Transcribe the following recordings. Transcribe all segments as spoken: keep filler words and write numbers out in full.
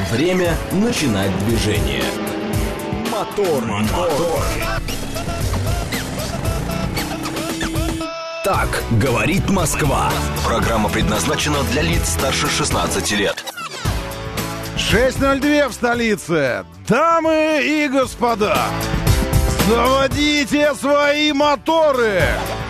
Время начинать движение. Мотор, мотор. Так говорит Москва. Программа предназначена для лиц старше шестнадцати лет. шесть ноль два в столице. Дамы и господа, заводите свои моторы.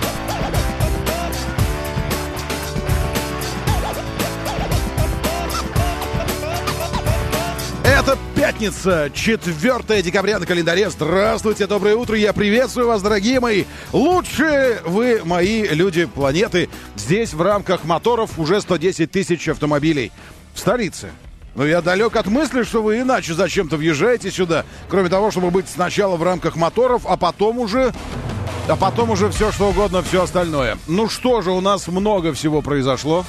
Это пятница, четвёртое декабря на календаре. Здравствуйте, доброе утро. Я приветствую вас, дорогие мои. Лучшие вы мои люди планеты. Здесь в рамках моторов уже сто десять тысяч автомобилей в столице. Но я далек от мысли, что вы иначе зачем-то въезжаете сюда, кроме того, чтобы быть сначала в рамках моторов, а потом уже... А потом уже все, что угодно, все остальное. Ну что же, у нас много всего произошло.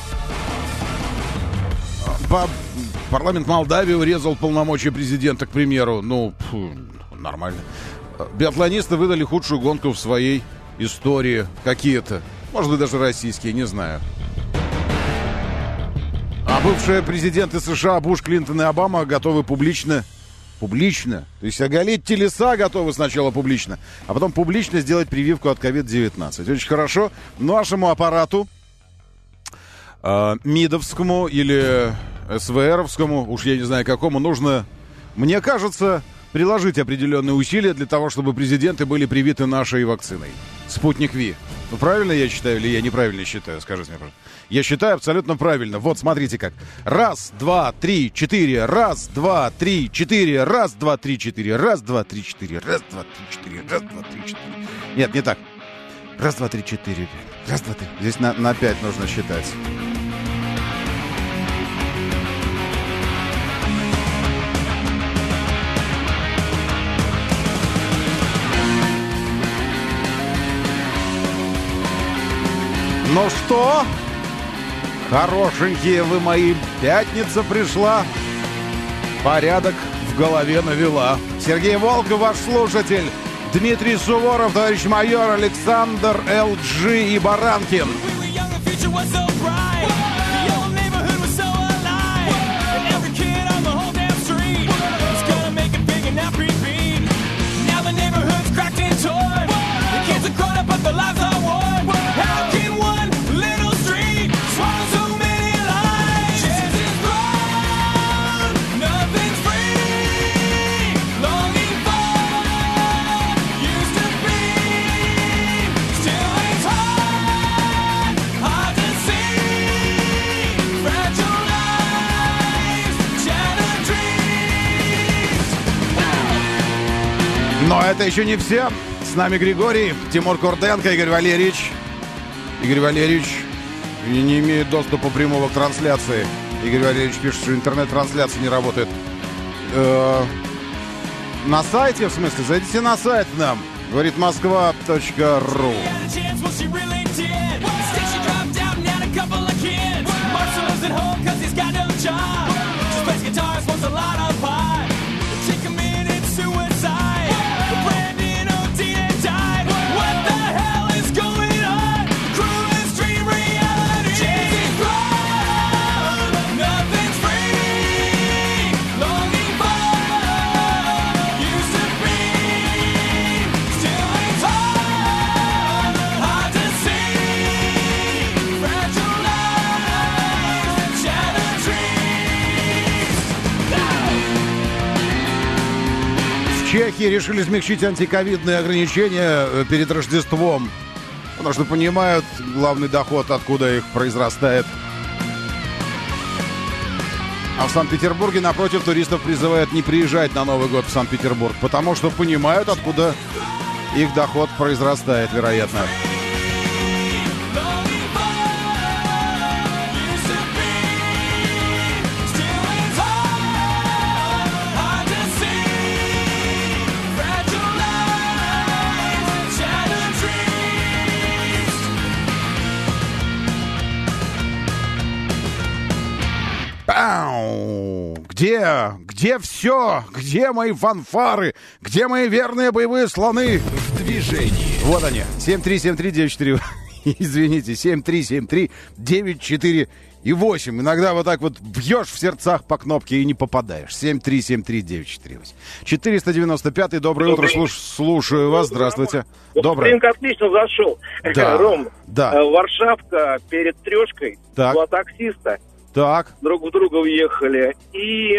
По... Парламент Молдавии урезал полномочия президента, к примеру. Ну, фу, нормально. Биатлонисты выдали худшую гонку в своей истории. Какие-то. Может быть, даже российские, не знаю. А бывшие президенты США Буш, Клинтон и Обама готовы публично... Публично? То есть оголить телеса готовы сначала публично, а потом публично сделать прививку от ковид девятнадцать. Очень хорошо. Нашему аппарату, э, МИДовскому или... СВРовскому, уж я не знаю какому, нужно, мне кажется, приложить определенные усилия для того, чтобы президенты были привиты нашей вакциной. Спутник Ви. Ну, правильно я считаю или я неправильно считаю? Скажите мне, пожалуйста. Я считаю абсолютно правильно. Вот, смотрите как. Раз, два, три, четыре. Раз, два, три, четыре. Раз, два, три, четыре. Раз, два, три, четыре. Раз, два, три, четыре. Раз, два, три, четыре. Нет, не так. Раз, два, три, четыре. Раз, два, три. Здесь на, на пять нужно считать. Ну что, хорошенькие вы мои, пятница пришла, порядок в голове навела. Сергей Волков, ваш слушатель, Дмитрий Суворов, товарищ майор, Александр, эл джи и Баранкин. Но это еще не все. С нами Григорий, Тимур Курденко, Игорь Валерьевич. Игорь Валерьевич не имеет доступа прямого к трансляции. Игорь Валерьевич пишет, что интернет-трансляция не работает. Э-э- на сайте, в смысле, зайдите на сайт нам. Говорит москва точка ру. Чехи решили смягчить антиковидные ограничения перед Рождеством, потому что понимают главный доход, откуда их произрастает. А в Санкт-Петербурге, напротив, туристов призывают не приезжать на Новый год в Санкт-Петербург, потому что понимают, откуда их доход произрастает, вероятно. Где? Где все? Где мои фанфары? Где мои верные боевые слоны? В движении. Вот они. семь три семь три девять четыре Извините, семь три семь три девять четыре и восемь. Иногда вот так вот бьешь в сердцах по кнопке и не попадаешь. семь три семь три девять четыре восемь. четыреста девяносто пятый. Доброе утро. Слуш, слушаю вас. Здравствуйте. Доброе. Рынок отлично зашел. Да. Ром, да. Варшавка перед трешкой. Так. Два таксиста. Так. Друг в друга въехали. И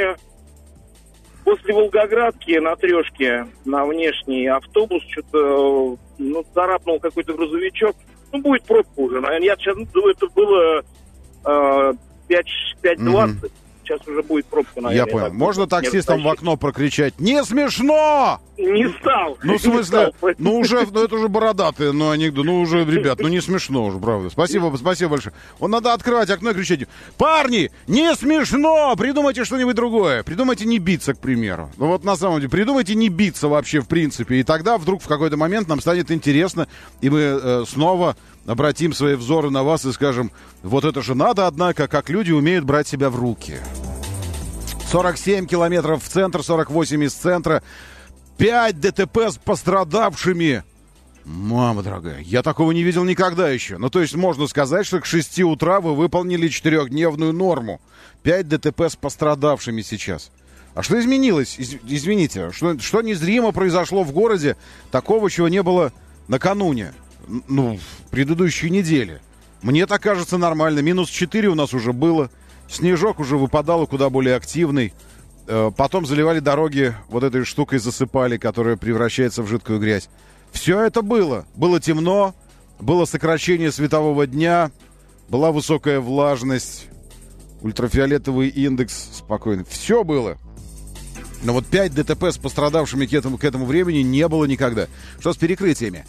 после Волгоградки на трешке на внешний автобус что-то ну, царапнул какой-то грузовичок. Ну, будет пробка уже. Я сейчас думаю, это было э, пять двадцать. Mm-hmm. Сейчас уже будет пробка, наверное. Я понял. Можно таксистам в окно прокричать: «Не смешно!» Не стал. Ну, в смысле, ну уже, ну это уже бородатые, ну анекдот, ну уже, ребят, ну не смешно уже, правда. Спасибо, спасибо большое. Он надо открывать окно и кричать: «Парни, не смешно! Придумайте что-нибудь другое. Придумайте не биться, к примеру». Ну вот на самом деле, придумайте не биться вообще, в принципе. И тогда вдруг в какой-то момент нам станет интересно, и мы э, снова обратим свои взоры на вас и скажем: вот это же надо, однако, как люди умеют брать себя в руки. сорок семь километров в центр, сорок восемь из центра. пять ДТП с пострадавшими. Мама дорогая, я такого не видел никогда еще. Ну, то есть можно сказать, что к шести утра вы выполнили четырехдневную норму. пять ДТП с пострадавшими сейчас. А что изменилось? Из, извините, что, что незримо произошло в городе такого, чего не было накануне? Ну, в предыдущей неделе. Мне так кажется нормально. минус четыре у нас уже было. Снежок уже выпадал, куда более активный. Потом заливали дороги вот этой штукой, засыпали, которая превращается в жидкую грязь. Все это было. Было темно, было сокращение светового дня, была высокая влажность, ультрафиолетовый индекс спокойно. Все было. Но вот пять ДТП с пострадавшими к этому, к этому времени не было никогда. Что с перекрытиями?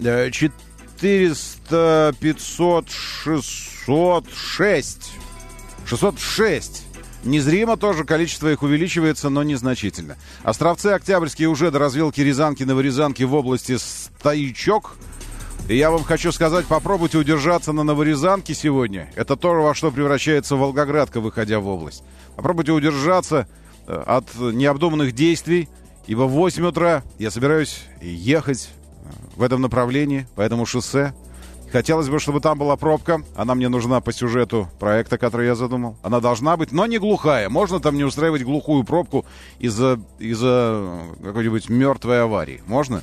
четыреста, пятьсот, шестьсот шесть. шестьсот шесть. Незримо тоже количество их увеличивается, но незначительно. Островцы Октябрьские уже до развилки Рязанки-Новорязанки в области Стоячок. И я вам хочу сказать, попробуйте удержаться на Новорязанке сегодня. Это то, во что превращается Волгоградка, выходя в область. Попробуйте удержаться от необдуманных действий, ибо в восемь утра я собираюсь ехать в этом направлении, по этому шоссе. Хотелось бы, чтобы там была пробка. Она мне нужна по сюжету проекта, который я задумал. Она должна быть, но не глухая. Можно там не устраивать глухую пробку из-за, из-за какой-нибудь мертвой аварии. Можно?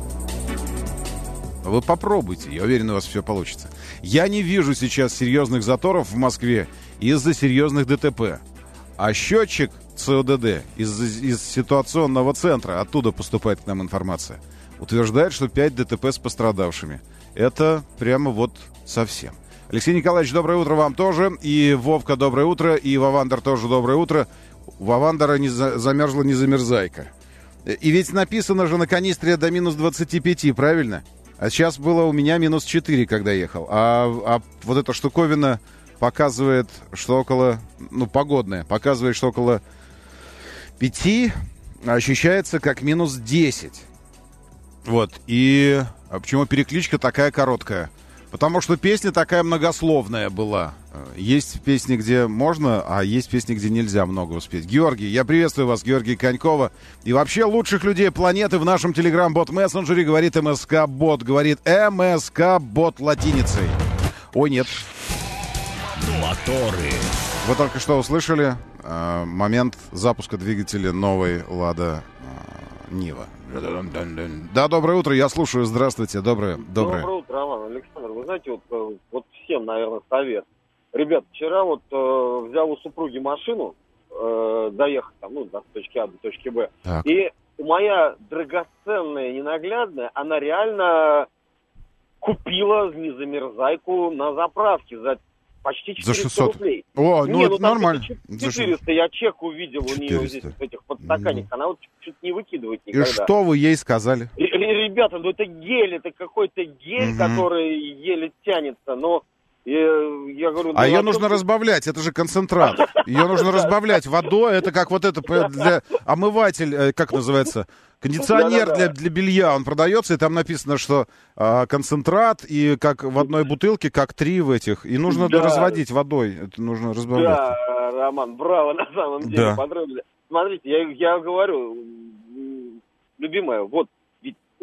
Вы попробуйте. Я уверен, у вас все получится. Я не вижу сейчас серьезных заторов в Москве из-за серьезных ДТП. А счетчик ЦОДД из, из ситуационного центра, оттуда поступает к нам информация, утверждает, что пять ДТП с пострадавшими. Это прямо вот совсем. Алексей Николаевич, доброе утро вам тоже. И Вовка, доброе утро. И Вавандер тоже доброе утро. У Вавандера не за... замерзла не замерзайка. И ведь написано же на канистре до минус двадцати пяти, правильно? А сейчас было у меня минус четыре, когда ехал. А, а вот эта штуковина показывает, что около... Ну, погодная. Показывает, что около пяти, а ощущается как минус десять. Вот. И... А почему перекличка такая короткая? Потому что песня такая многословная была. Есть песни, где можно, а есть песни, где нельзя много успеть. Георгий, я приветствую вас, Георгий Конькова. И вообще лучших людей планеты в нашем телеграм-бот-мессенджере говорит МСК-бот. Говорит МСК-бот латиницей. Ой, нет. Моторы. Вы только что услышали э, момент запуска двигателя новой «Лада э, Нива». Да, доброе утро, я слушаю. Здравствуйте, доброе, доброе. Доброе утро, Роман, Александр. Вы знаете, вот, вот всем, наверное, совет. Ребят, вчера вот э, взял у супруги машину, э, доехать там, ну, до точки А до точки Б. Так. И моя драгоценная ненаглядная, она реально купила незамерзайку на заправке за почти четыреста рублей. О, ну, не, это ну нормально. четыреста, я чек увидел у нее здесь в этих подстаканниках. Она вот чуть не выкидывает никогда. И что вы ей сказали? Ребята, ну это гель, это какой-то гель, угу. который еле тянется, но я, я говорю... Ну, а ее нужно разбавлять, это же концентрат. Ее нужно разбавлять водой, это как вот это для омыватель, как называется... Кондиционер для, для белья, он продается, и там написано, что а, концентрат, и как в одной бутылке, как три в этих. И нужно да. разводить водой, это нужно разбавлять. Да, Роман, браво, на самом деле, да. подробно. Смотрите, я, я говорю, любимая, вот, ведь э,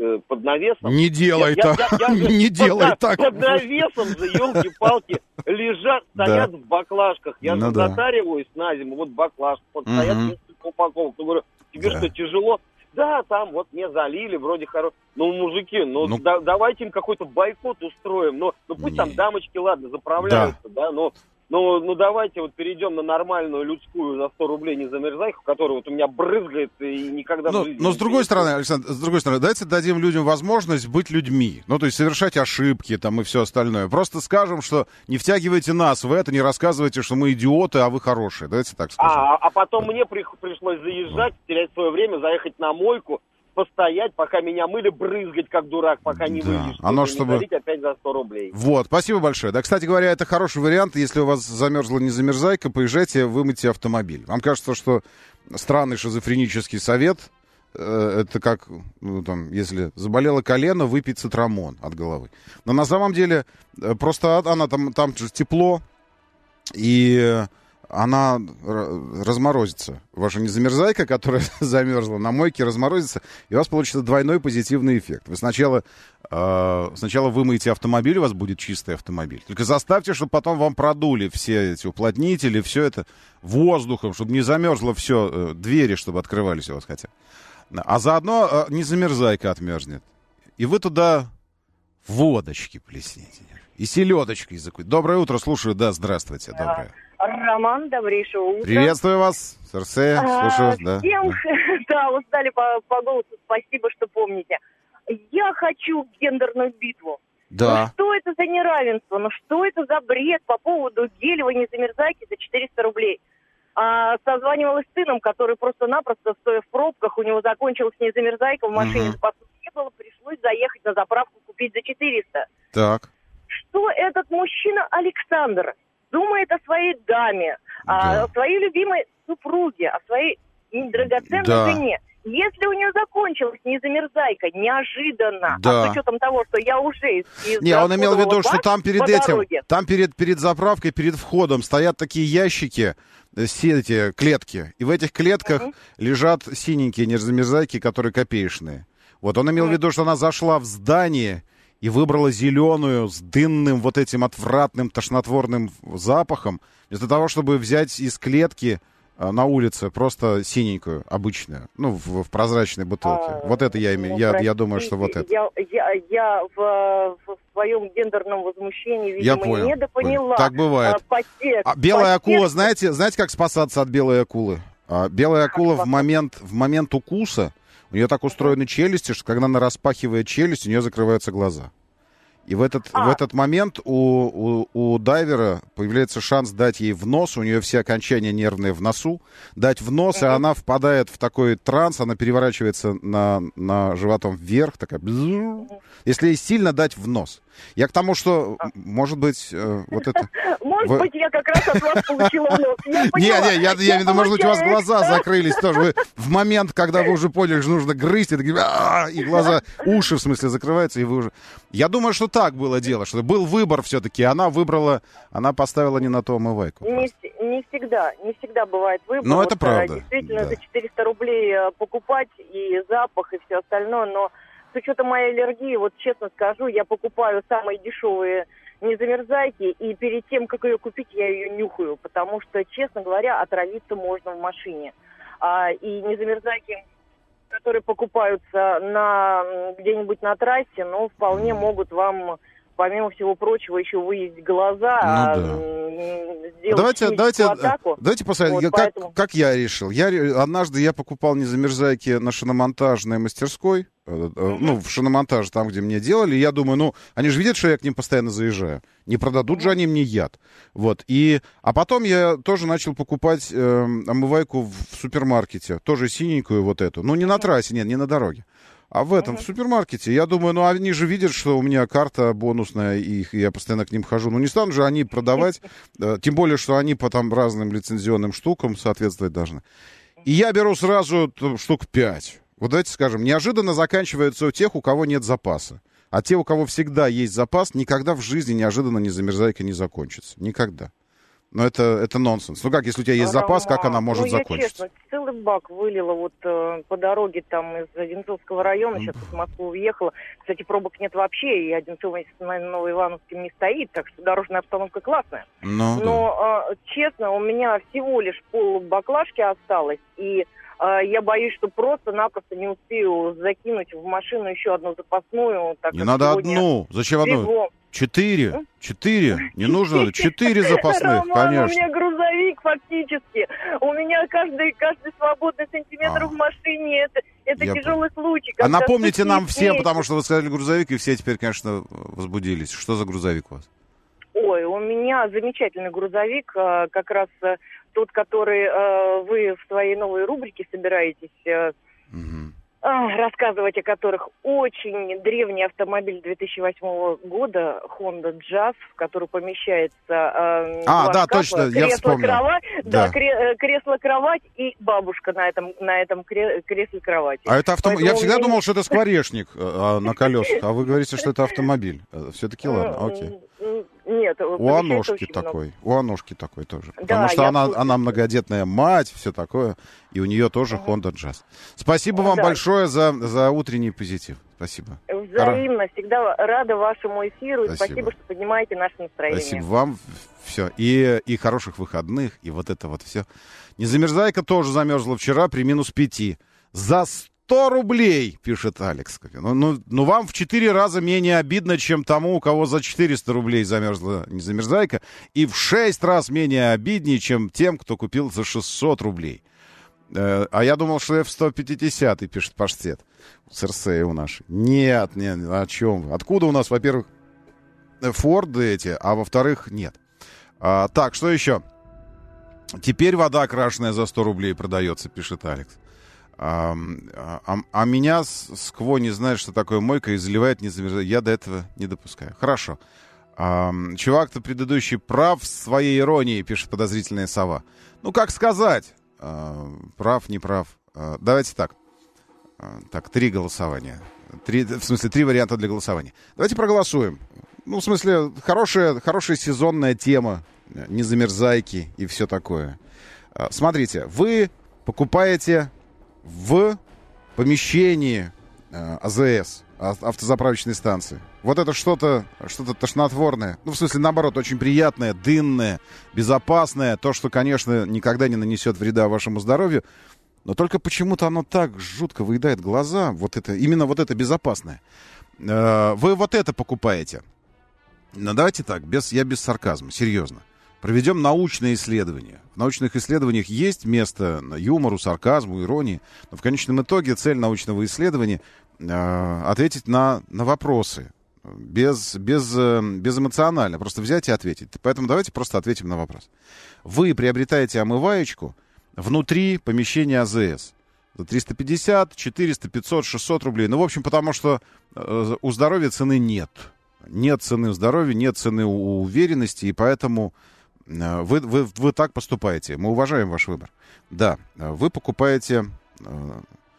э, под навесом. Не делай так, не делай так. Под навесом же, елки-палки, лежат, стоят в баклажках. Я же затариваюсь на зиму, вот баклажки, вот стоят несколько упаковок. Я говорю, тебе что, тяжело? Да, там вот мне залили, вроде хорошо. Ну, мужики, ну, ну да, давайте им какой-то бойкот устроим. Ну, ну пусть не. там дамочки, ладно, заправляются, да, да но... Ну, ну, давайте вот перейдем на нормальную людскую за сто рублей не замерзайку, которая вот у меня брызгает и никогда но, в жизни... Но с другой стороны, Александр, с другой стороны, давайте дадим людям возможность быть людьми. Ну, то есть совершать ошибки там и все остальное. Просто скажем, что не втягивайте нас в это, не рассказывайте, что мы идиоты, а вы хорошие. Давайте так скажем. А, а потом мне при, пришлось заезжать, терять свое время, заехать на мойку, постоять, пока меня мыли, брызгать как дурак, пока не да. выльешь. Оно чтобы... опять за сто рублей. Вот, спасибо большое. Да, кстати говоря, это хороший вариант. Если у вас замерзла незамерзайка, поезжайте, вымойте автомобиль. Вам кажется, что странный шизофренический совет, э, это как, ну, там, если заболело колено, выпить цитрамон от головы. Но на самом деле, э, просто она там, там же тепло, и... она разморозится. Ваша незамерзайка, которая замерзла на мойке, разморозится, и у вас получится двойной позитивный эффект. Вы сначала, э, сначала вымоете автомобиль, у вас будет чистый автомобиль. Только заставьте, чтобы потом вам продули все эти уплотнители, все это воздухом, чтобы не замерзло все, э, двери, чтобы открывались у вас хотя. А заодно э, незамерзайка отмерзнет. И вы туда водочки плесните. И селедочкой закусите. Доброе утро, слушаю. Да, здравствуйте, доброе. Роман, добрейшего утра. Приветствую вас, Серсе, слушаю вас, да. Всем, да, устали по, по голосу, спасибо, что помните. Я хочу гендерную битву. Да. Ну что это за неравенство? Ну что это за бред по поводу гелевой незамерзайки за четыреста рублей? А, созванивалась с сыном, который просто-напросто, стоя в пробках, у него закончилась незамерзайка, в машине запасов не было, пришлось заехать на заправку купить за четыреста. Так. Что этот мужчина Александр думает о своей даме, да. о своей любимой супруге, о своей драгоценной да. жене. Если у нее закончилась незамерзайка неожиданно, да. а с учетом того, что я уже из, из Не, он имел в виду, что там перед этим, дороге. там перед, перед заправкой, перед входом стоят такие ящики, все эти клетки, и в этих клетках uh-huh. лежат синенькие незамерзайки, которые копеечные. Вот он имел uh-huh. в виду, что она зашла в здание и выбрала зеленую с дынным вот этим отвратным тошнотворным запахом, вместо того, чтобы взять из клетки а, на улице просто синенькую, обычную, ну, в, в прозрачной бутылке. А, вот это я имею, ну, я, я думаю, что вот это. Я, я, я в, в своем гендерном возмущении, видимо, я понял, недопоняла. Понял. Так бывает. А, потек, а белая потек... акула, знаете, знаете, как спасаться от белой акулы? А, белая акула в момент, в момент укуса, у нее так устроены челюсти, что когда она распахивает челюсть, у нее закрываются глаза. И в этот, а. в этот момент у, у, у дайвера появляется шанс дать ей в нос, у нее все окончания нервные в носу, дать в нос, mm-hmm. и она впадает в такой транс, она переворачивается на, на животом вверх, такая... Mm-hmm. Если ей сильно дать в нос. Я к тому, что, может быть, э, вот это... Может Вы... быть, я как раз от вас получила в нос. Не, не, я, я, я имею в виду, может быть, у вас глаза закрылись тоже. Вы в момент, когда вы уже поняли, что нужно грызть, и, такие, и глаза, уши, в смысле, закрываются, и вы уже... Я думаю, что так было дело, что был выбор все-таки. Она выбрала, она поставила не на ту омывайку. Не, не всегда, не всегда бывает выбор. Ну, вот, это правда. Действительно, да. за четыреста рублей покупать и запах, и все остальное, но... С учетом моей аллергии, вот честно скажу, я покупаю самые дешевые незамерзайки, и перед тем, как ее купить, я ее нюхаю, потому что, честно говоря, отравиться можно в машине. А, и незамерзайки, которые покупаются на, где-нибудь на трассе, ну, вполне могут вам, помимо всего прочего, еще выесть глаза, ну, да. сделать давайте, давайте, атаку. Давайте посмотрим, вот, как, поэтому... как я решил. Я, однажды я покупал незамерзайки на шиномонтажной мастерской, uh-huh. ну, в шиномонтаже, там, где мне делали. Я думаю, ну, они же видят, что я к ним постоянно заезжаю. Не продадут uh-huh. же они мне яд. Вот, и... А потом я тоже начал покупать э, омывайку в супермаркете. Тоже синенькую вот эту. Ну, не uh-huh. на трассе, нет, не на дороге. А в этом, uh-huh. в супермаркете, я думаю, ну, они же видят, что у меня карта бонусная, и я постоянно к ним хожу. Ну, не станут же они продавать, тем более, что они по там разным лицензионным штукам соответствовать должны. И я беру сразу штук пять. Вот давайте скажем, неожиданно заканчивается у тех, у кого нет запаса. А те, у кого всегда есть запас, никогда в жизни неожиданно незамерзайка не закончится. Никогда. Но это, это нонсенс. Ну как, если у тебя есть запас, как она может ну, я закончиться? Честно, целый бак вылила вот э, по дороге там из Одинцовского района, сейчас в Москву уехала. Кстати, пробок нет вообще, и Одинцово, на Новоивановском не стоит, так что дорожная обстановка классная. Ну, Но, да. э, честно, у меня всего лишь пол баклажки осталось, и э, я боюсь, что просто-напросто не успею закинуть в машину еще одну запасную. Так не надо одну. Зачем одну? Четыре. Четыре. Не нужно. Четыре запасных, Роман, конечно. У меня грузовик фактически. У меня каждый, каждый свободный сантиметр а. в машине. Это, это тяжелый понял. Случай. А напомните нам всем, потому что вы сказали грузовик, и все теперь, конечно, возбудились. Что за грузовик у вас? Ой, у меня замечательный грузовик. Как раз тот, который вы в своей новой рубрике собираетесь... Угу. рассказывать о которых. Очень древний автомобиль две тысячи восьмого года, Honda Jazz, в который помещается э, а, да, шкафа, точно, я вспомнил. Кровать, да, да, кре- кресло-кровать и бабушка на этом, на этом кре- кресле-кровати. А это автомобиль? Я всегда меня... думал, что это скворечник а, на колесах, а вы говорите, что это автомобиль. Все-таки ладно, окей. Нет, у Аношки такой, много. У Аношки такой тоже. Да, потому что она, тут... она многодетная мать, все такое, и у нее тоже uh-huh. Honda Jazz. Спасибо вам да. большое за, за утренний позитив. Спасибо. Взаимно, Хоро... всегда рада вашему эфиру. Спасибо. Спасибо, что поднимаете наше настроение. Спасибо вам. Все. И, и хороших выходных, и вот это вот все. Незамерзайка тоже замерзла вчера при минус пяти. За сто рублей, пишет Алекс. Ну, ну, ну, вам в четыре раза менее обидно, чем тому, у кого за четыреста рублей замерзла незамерзайка, и в шесть раз менее обиднее, чем тем, кто купил за шестьсот рублей. Э, а я думал, что эф сто пятьдесят, пишет Паштет. Церсея у нашей. Нет, нет, о чем вы? Откуда у нас, во-первых, Форды эти, а во-вторых, нет. А, так, что еще? Теперь вода окрашенная за сто рублей продается, пишет Алекс. А, а, а меня скво не знает, что такое мойка, и заливает не замерзает. Я до этого не допускаю. Хорошо. А, чувак-то предыдущий прав в своей иронии, пишет подозрительная сова. Ну, как сказать? А, прав, не прав. А, давайте так. А, так, три голосования. Три, в смысле, три варианта для голосования. Давайте проголосуем. Ну, в смысле, хорошая, хорошая сезонная тема. Незамерзайки и все такое. А, смотрите, вы покупаете... в помещении э, АЗС, автозаправочной станции. Вот это что-то, что-то тошнотворное. Ну, в смысле, наоборот, очень приятное, дынное, безопасное. То, что, конечно, никогда не нанесет вреда вашему здоровью. Но только почему-то оно так жутко выедает глаза. Вот это, именно вот это безопасное. Э, вы вот это покупаете. Ну, давайте так, без, я без сарказма, серьезно. Проведем научные исследования. В научных исследованиях есть место юмору, сарказму, иронии. Но в конечном итоге цель научного исследования э, ответить на, на вопросы. Без, без, э, безэмоционально. Просто взять и ответить. Поэтому давайте просто ответим на вопрос. Вы приобретаете омываечку внутри помещения АЗС. За триста пятьдесят, четыреста, пятьсот, шестьсот рублей. Ну, в общем, потому что э, у здоровья цены нет. Нет цены у здоровья, нет цены у уверенности. И поэтому... Вы, вы, вы так поступаете. Мы уважаем ваш выбор. Да, вы покупаете э,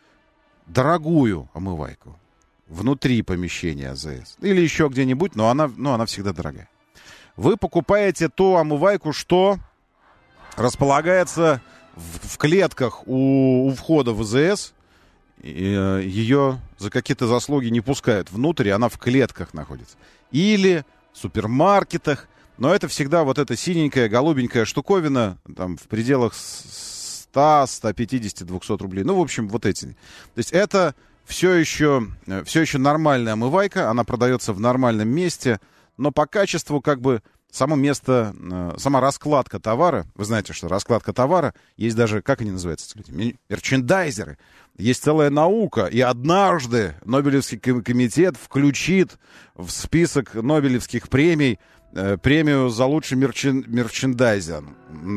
дорогую омывайку внутри помещения АЗС. Или еще где-нибудь, но она, но она всегда дорогая. Вы покупаете ту омывайку, что располагается в, в клетках у, у входа в АЗС. И, э, ее за какие-то заслуги не пускают внутрь, она в клетках находится. Или в супермаркетах. Но это всегда вот эта синенькая, голубенькая штуковина, там, в пределах сто, сто пятьдесят, двести рублей. Ну, в общем, вот эти. То есть это все еще, все еще нормальная омывайка, она продается в нормальном месте, но по качеству как бы само место, сама раскладка товара, вы знаете, что раскладка товара, есть даже, как они называются, эти люди? Мерчендайзеры. Есть целая наука, и однажды Нобелевский комитет включит в список Нобелевских премий премию за лучший мерчен, мерчендайзинг.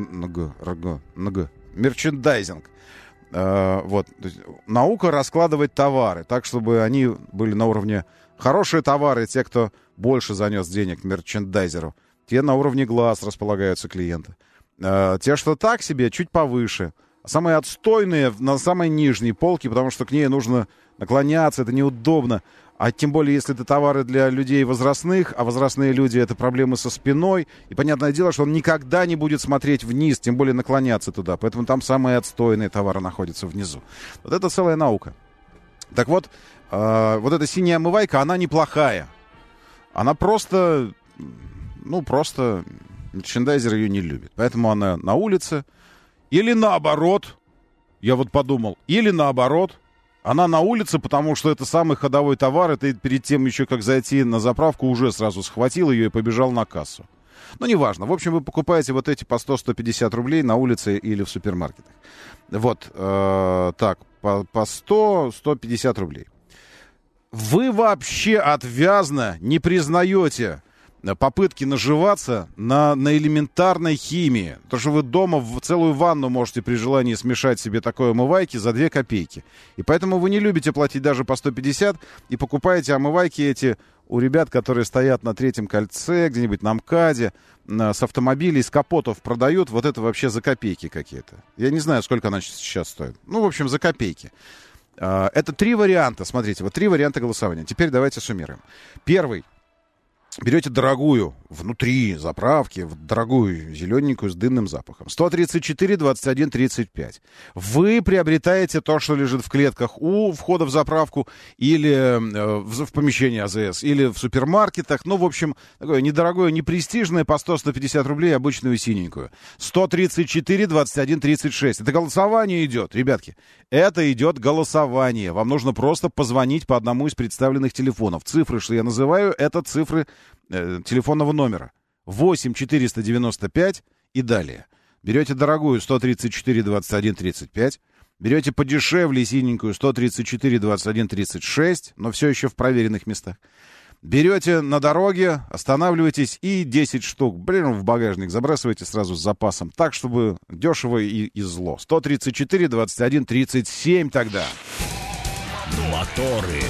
Мерчендайзинг. Э, вот. Наука раскладывать товары так, чтобы они были на уровне хорошие товары. Те, кто больше занес денег мерчендайзеру, те на уровне глаз располагаются клиенты. Э, те, что так себе, чуть повыше. самые отстойные на самой нижней полке, потому что к ней нужно наклоняться, это неудобно. А тем более, если это товары для людей возрастных, а возрастные люди — это проблемы со спиной. И понятное дело, что он никогда не будет смотреть вниз, тем более наклоняться туда. Поэтому там самые отстойные товары находятся внизу. Вот это целая наука. Так вот, э, вот эта синяя омывайка, она неплохая. Она просто, ну, просто мерчендайзер ее не любит. Поэтому она на улице. Или наоборот, я вот подумал, или наоборот, она на улице, потому что это самый ходовой товар, и ты перед тем еще, как зайти на заправку, уже сразу схватил ее и побежал на кассу. Ну, неважно. В общем, вы покупаете вот эти по сто - сто пятьдесят рублей на улице или в супермаркетах. Вот, э, так, по, по сто - сто пятьдесят рублей. Вы вообще отвязно не признаете попытки наживаться на, на элементарной химии. То, что вы дома в целую ванну можете при желании смешать себе такой омывайки за две копейки. И поэтому вы не любите платить даже по сто пятьдесят и покупаете омывайки эти у ребят, которые стоят на Третьем кольце, где-нибудь на МКАДе, с автомобилей, с капотов продают. Вот это вообще за копейки какие-то. Я не знаю, сколько она сейчас стоит. Ну, в общем, за копейки. Это три варианта. Смотрите, вот три варианта голосования. Теперь давайте суммируем. Первый. Берете дорогую внутри заправки, дорогую зелененькую с дымным запахом. сто тридцать четыре двадцать один тридцать пять. Вы приобретаете то, что лежит в клетках у входа в заправку или э, в, в помещении АЗС, или в супермаркетах. Ну, в общем, такое недорогое, не престижное, по сто - сто пятьдесят рублей, обычную синенькую. сто тридцать четыре двадцать один тридцать шесть. Это голосование идет, ребятки. Это идет голосование. Вам нужно просто позвонить по одному из представленных телефонов. Цифры, что я называю, это цифры э, телефонного номера. восемь четыреста девяносто пять и далее. Берете дорогую сто тридцать четыре двадцать один тридцать пять. Берете подешевле синенькую сто тридцать четыре двадцать один тридцать шесть, но все еще в проверенных местах. Берете на дороге, останавливаетесь и десять штук, блин, в багажник забрасываете сразу с запасом. Так, чтобы дешево и, и зло. сто тридцать четыре двадцать один тридцать семь тогда. Моторы.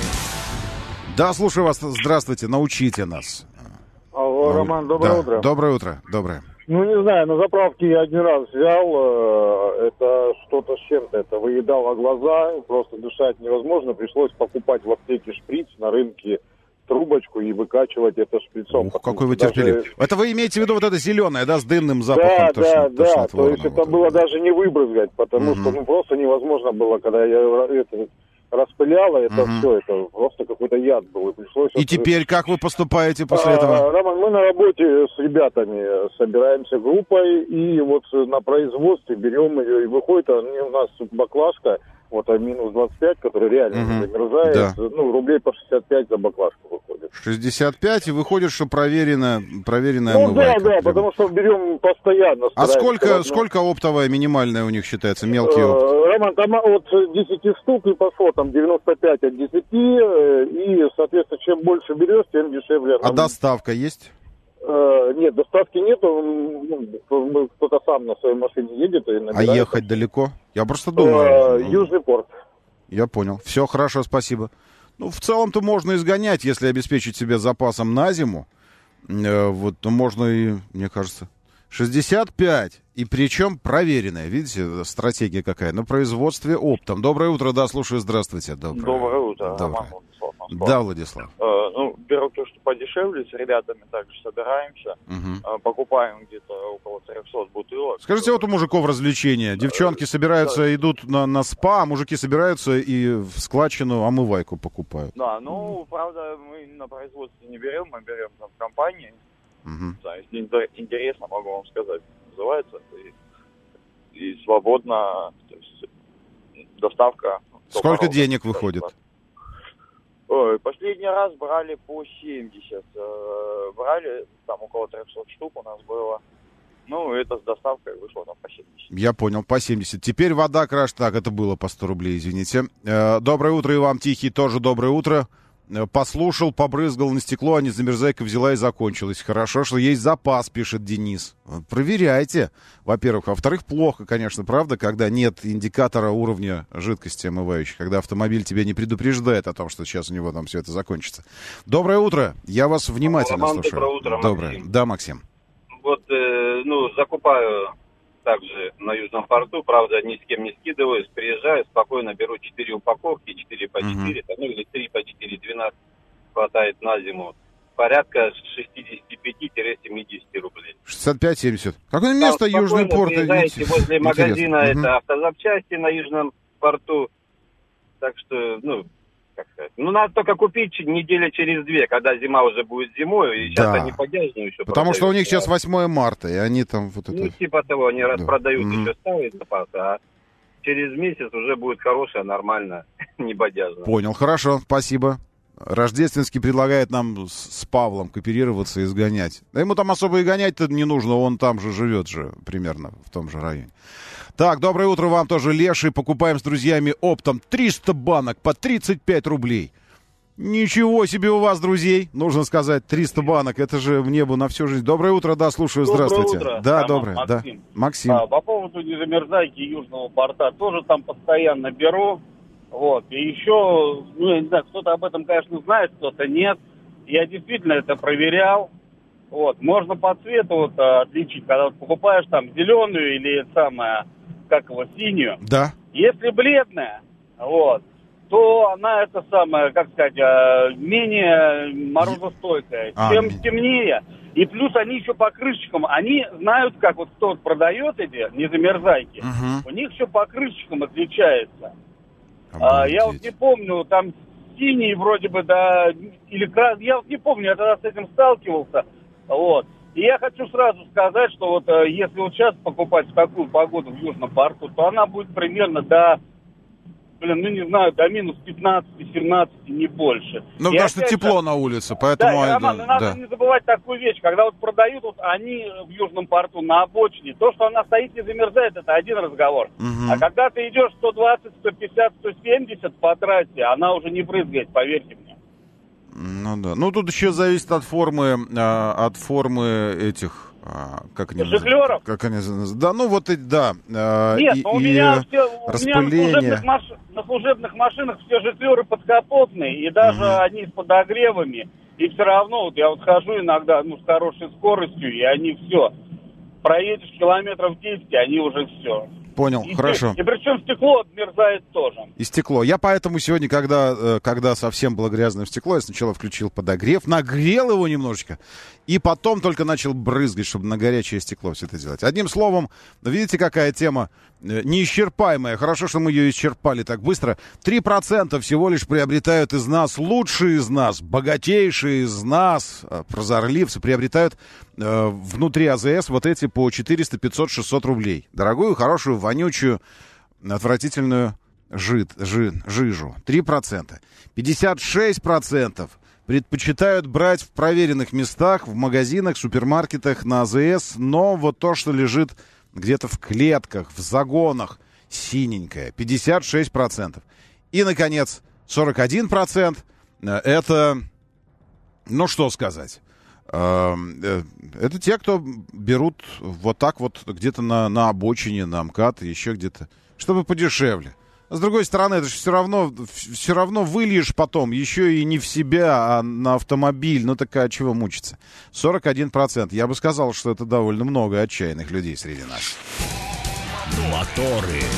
Да, слушаю вас. Здравствуйте, научите нас. Алло, Ну, Роман, доброе да. утро. Доброе утро, доброе. Ну, не знаю, на заправке я один раз взял, э, это что-то с чем-то, это выедало глаза, просто дышать невозможно, пришлось покупать в аптеке шприц, на рынке трубочку и выкачивать это шприцом. Ух, какой вы даже... терпеливый. Это вы имеете в виду вот это зеленое, да, с дымным запахом? Да, тошно, да, да, то тошнотворным, есть это вот было это. даже не выбрызгать, потому Мгм. что ну просто невозможно было, когда я это распыляло, это Мгм. все, это просто какой-то яд был. И, пришлось И вот- теперь как вы поступаете после А, этого? Роман, мы на работе с ребятами собираемся группой, и вот на производстве берем ее, и выходит они, у нас баклажка, вот а минус двадцать пять, который реально Мгм. не замерзает, Да. ну, рублей по шестьдесят пять за баклажку выходит. шестьдесят пять, и выходит, что проверено, проверенная Ну омывайка. да, да, Прям. потому что берем постоянно. А стараемся сколько, в одном. сколько оптовая минимальная у них считается, мелкий опт? Э, Роман, там от десяти штук и пошло, там девяносто пять от десяти, э, и, соответственно, чем больше берешь, тем дешевле. А Нам- доставка есть? Э, нет, доставки нету, ну, кто-то сам на своей машине едет и А набирает. ехать далеко? Я просто Э, думаю. ну, Южный порт. Я понял. Все, хорошо, спасибо. Ну, в целом-то можно изгонять, если обеспечить себе запасом на зиму. Э, вот, то можно и, мне кажется, шестьдесят пять. И причем проверенная. Видите, стратегия какая? На производстве оптом. Доброе утро, да, слушаю, здравствуйте. Доброе, Доброе утро, Доброе. Роман Владислав, Москва. Да, Владислав. Э, ну, беру то, что подешевле, с ребятами также собираемся, Мгм. э, покупаем где-то около трехсот бутылок. Скажите, вот у мужиков развлечения. Девчонки собираются, идут на, на спа, а мужики собираются и в складчину омывайку покупают. Да, ну, правда, мы на производстве не берем, мы берем там в компании. Мгм. Да, если инте- интересно, могу вам сказать, называется. И, и свободно, то есть доставка. Сколько только денег ровно. выходит? Ой, последний раз брали по семьдесят. Э, брали, там около трехсот штук у нас было. Ну, это с доставкой вышло там по семьдесят. Я понял, по семьдесят. Теперь вода краш. Так, это было по сто рублей, извините. Э, доброе утро и вам, Тихий, тоже доброе утро. Э, послушал, побрызгал на стекло, а не замерзайка взяла и закончилась. Хорошо, что есть запас, пишет Денис. Э, Проверяйте, во-первых. Во-вторых, плохо, конечно, правда, когда нет индикатора уровня жидкости омывающей, когда автомобиль тебя не предупреждает о том, что сейчас у него там все это закончится. Доброе утро, я вас внимательно Роман, слушаю. доброе утро, Доброе. Максим. Да, Максим. Вот, э, ну, закупаю также на Южном порту, правда, ни с кем не скидываюсь, приезжаю, спокойно беру четыре упаковки, четыре по четыре, uh-huh. ну или три по четыре, двенадцать хватает на зиму. Порядка шестьдесят пять - семьдесят рублей. шестьдесят пять - семьдесят. Какое место Там Южный порт? Приезжаете возле магазина, Интересно. это uh-huh. автозапчасти на Южном порту. Так что, ну, как сказать, ну, надо только купить неделю через две, когда зима уже будет зимой, и сейчас да. они поддерживают еще. Потому продают. что у них сейчас восьмое марта, и они там вот это... Ну, типа того, они да. распродают mm-hmm. еще старые запасы, а через месяц уже будет хорошая, нормально, не бодяжная. Понял, хорошо, спасибо. Рождественский предлагает нам с, с Павлом кооперироваться и сгонять. Да ему там особо и гонять-то не нужно, он там же живет же, примерно в том же районе. Так, доброе утро вам тоже, Леший. Покупаем с друзьями оптом триста банок по тридцать пять рублей. Ничего себе у вас, друзей, нужно сказать, триста банок. Это же мне бы на всю жизнь. Доброе утро, да, слушаю, доброе здравствуйте. Утро. Да, Роман, доброе, Максим. да. Максим. А, по поводу незамерзайки Южного порта, тоже там постоянно беру. Вот. И еще, ну, я не знаю, кто-то об этом, конечно, знает, кто-то нет. Я действительно это проверял. Вот. Можно по цвету вот, отличить, когда вот покупаешь там зеленую или самое, как его, синюю. Да. Если бледная, вот, то она, это самое, как сказать, менее морозостойкая. А, Чем не... темнее. И плюс они еще по крышечкам, они знают, как вот кто продает эти незамерзайки, угу. у них еще по крышечкам отличается. А, я вот не помню, там синий вроде бы, да, или красный, я вот не помню, я тогда с этим сталкивался, вот. И я хочу сразу сказать, что вот если вот сейчас покупать в такую погоду в Южном порту, то она будет примерно до, блин, ну не знаю, до минус пятнадцать-семнадцать, не больше. Ну, и потому что опять тепло же, на улице, поэтому... Да, Роман, да, надо да. не забывать такую вещь, когда вот продают вот они в Южном порту на обочине, то, что она стоит и замерзает, это один разговор. Угу. А когда ты идешь сто двадцать, сто пятьдесят, сто семьдесят по трассе, она уже не брызгает, поверьте мне. Ну да. Ну тут еще зависит от формы, а, от формы этих, а, как они жиклеров? Как они называются? Да, ну вот и да. А, Нет, и, но у и меня, все, у меня на, служебных маш... на служебных машинах все жиклеры подкапотные, и даже угу. они с подогревами. И все равно, вот я вот хожу иногда, ну, с хорошей скоростью, и они все. Проедешь километров десять, они уже все. Понял, и хорошо. И причем стекло отмерзает тоже. И стекло. Я поэтому сегодня, когда, когда совсем было грязное стекло, я сначала включил подогрев, нагрел его немножечко, и потом только начал брызгать, чтобы на горячее стекло все это делать. Одним словом, видите, какая тема неисчерпаемая. Хорошо, что мы ее исчерпали так быстро. три процента всего лишь приобретают из нас, лучшие из нас, богатейшие из нас, прозорливцы, приобретают э, внутри АЗС вот эти по четыреста, пятьсот, шестьсот рублей. Дорогую, хорошую, вонючую, отвратительную жид, жи, жижу. три процента. пятьдесят шесть процентов предпочитают брать в проверенных местах, в магазинах, супермаркетах, на АЗС, но вот то, что лежит где-то в клетках, в загонах, синенькое, пятьдесят шесть процентов. И, наконец, сорок один процент это, ну что сказать, это те, кто берут вот так вот где-то на, на обочине, на МКАД, еще где-то, чтобы подешевле. С другой стороны, это же все равно, все равно выльешь потом, еще и не в себя, а на автомобиль. Ну так а чего мучиться? сорок один процент. Я бы сказал, что это довольно много отчаянных людей среди нас. Моторы.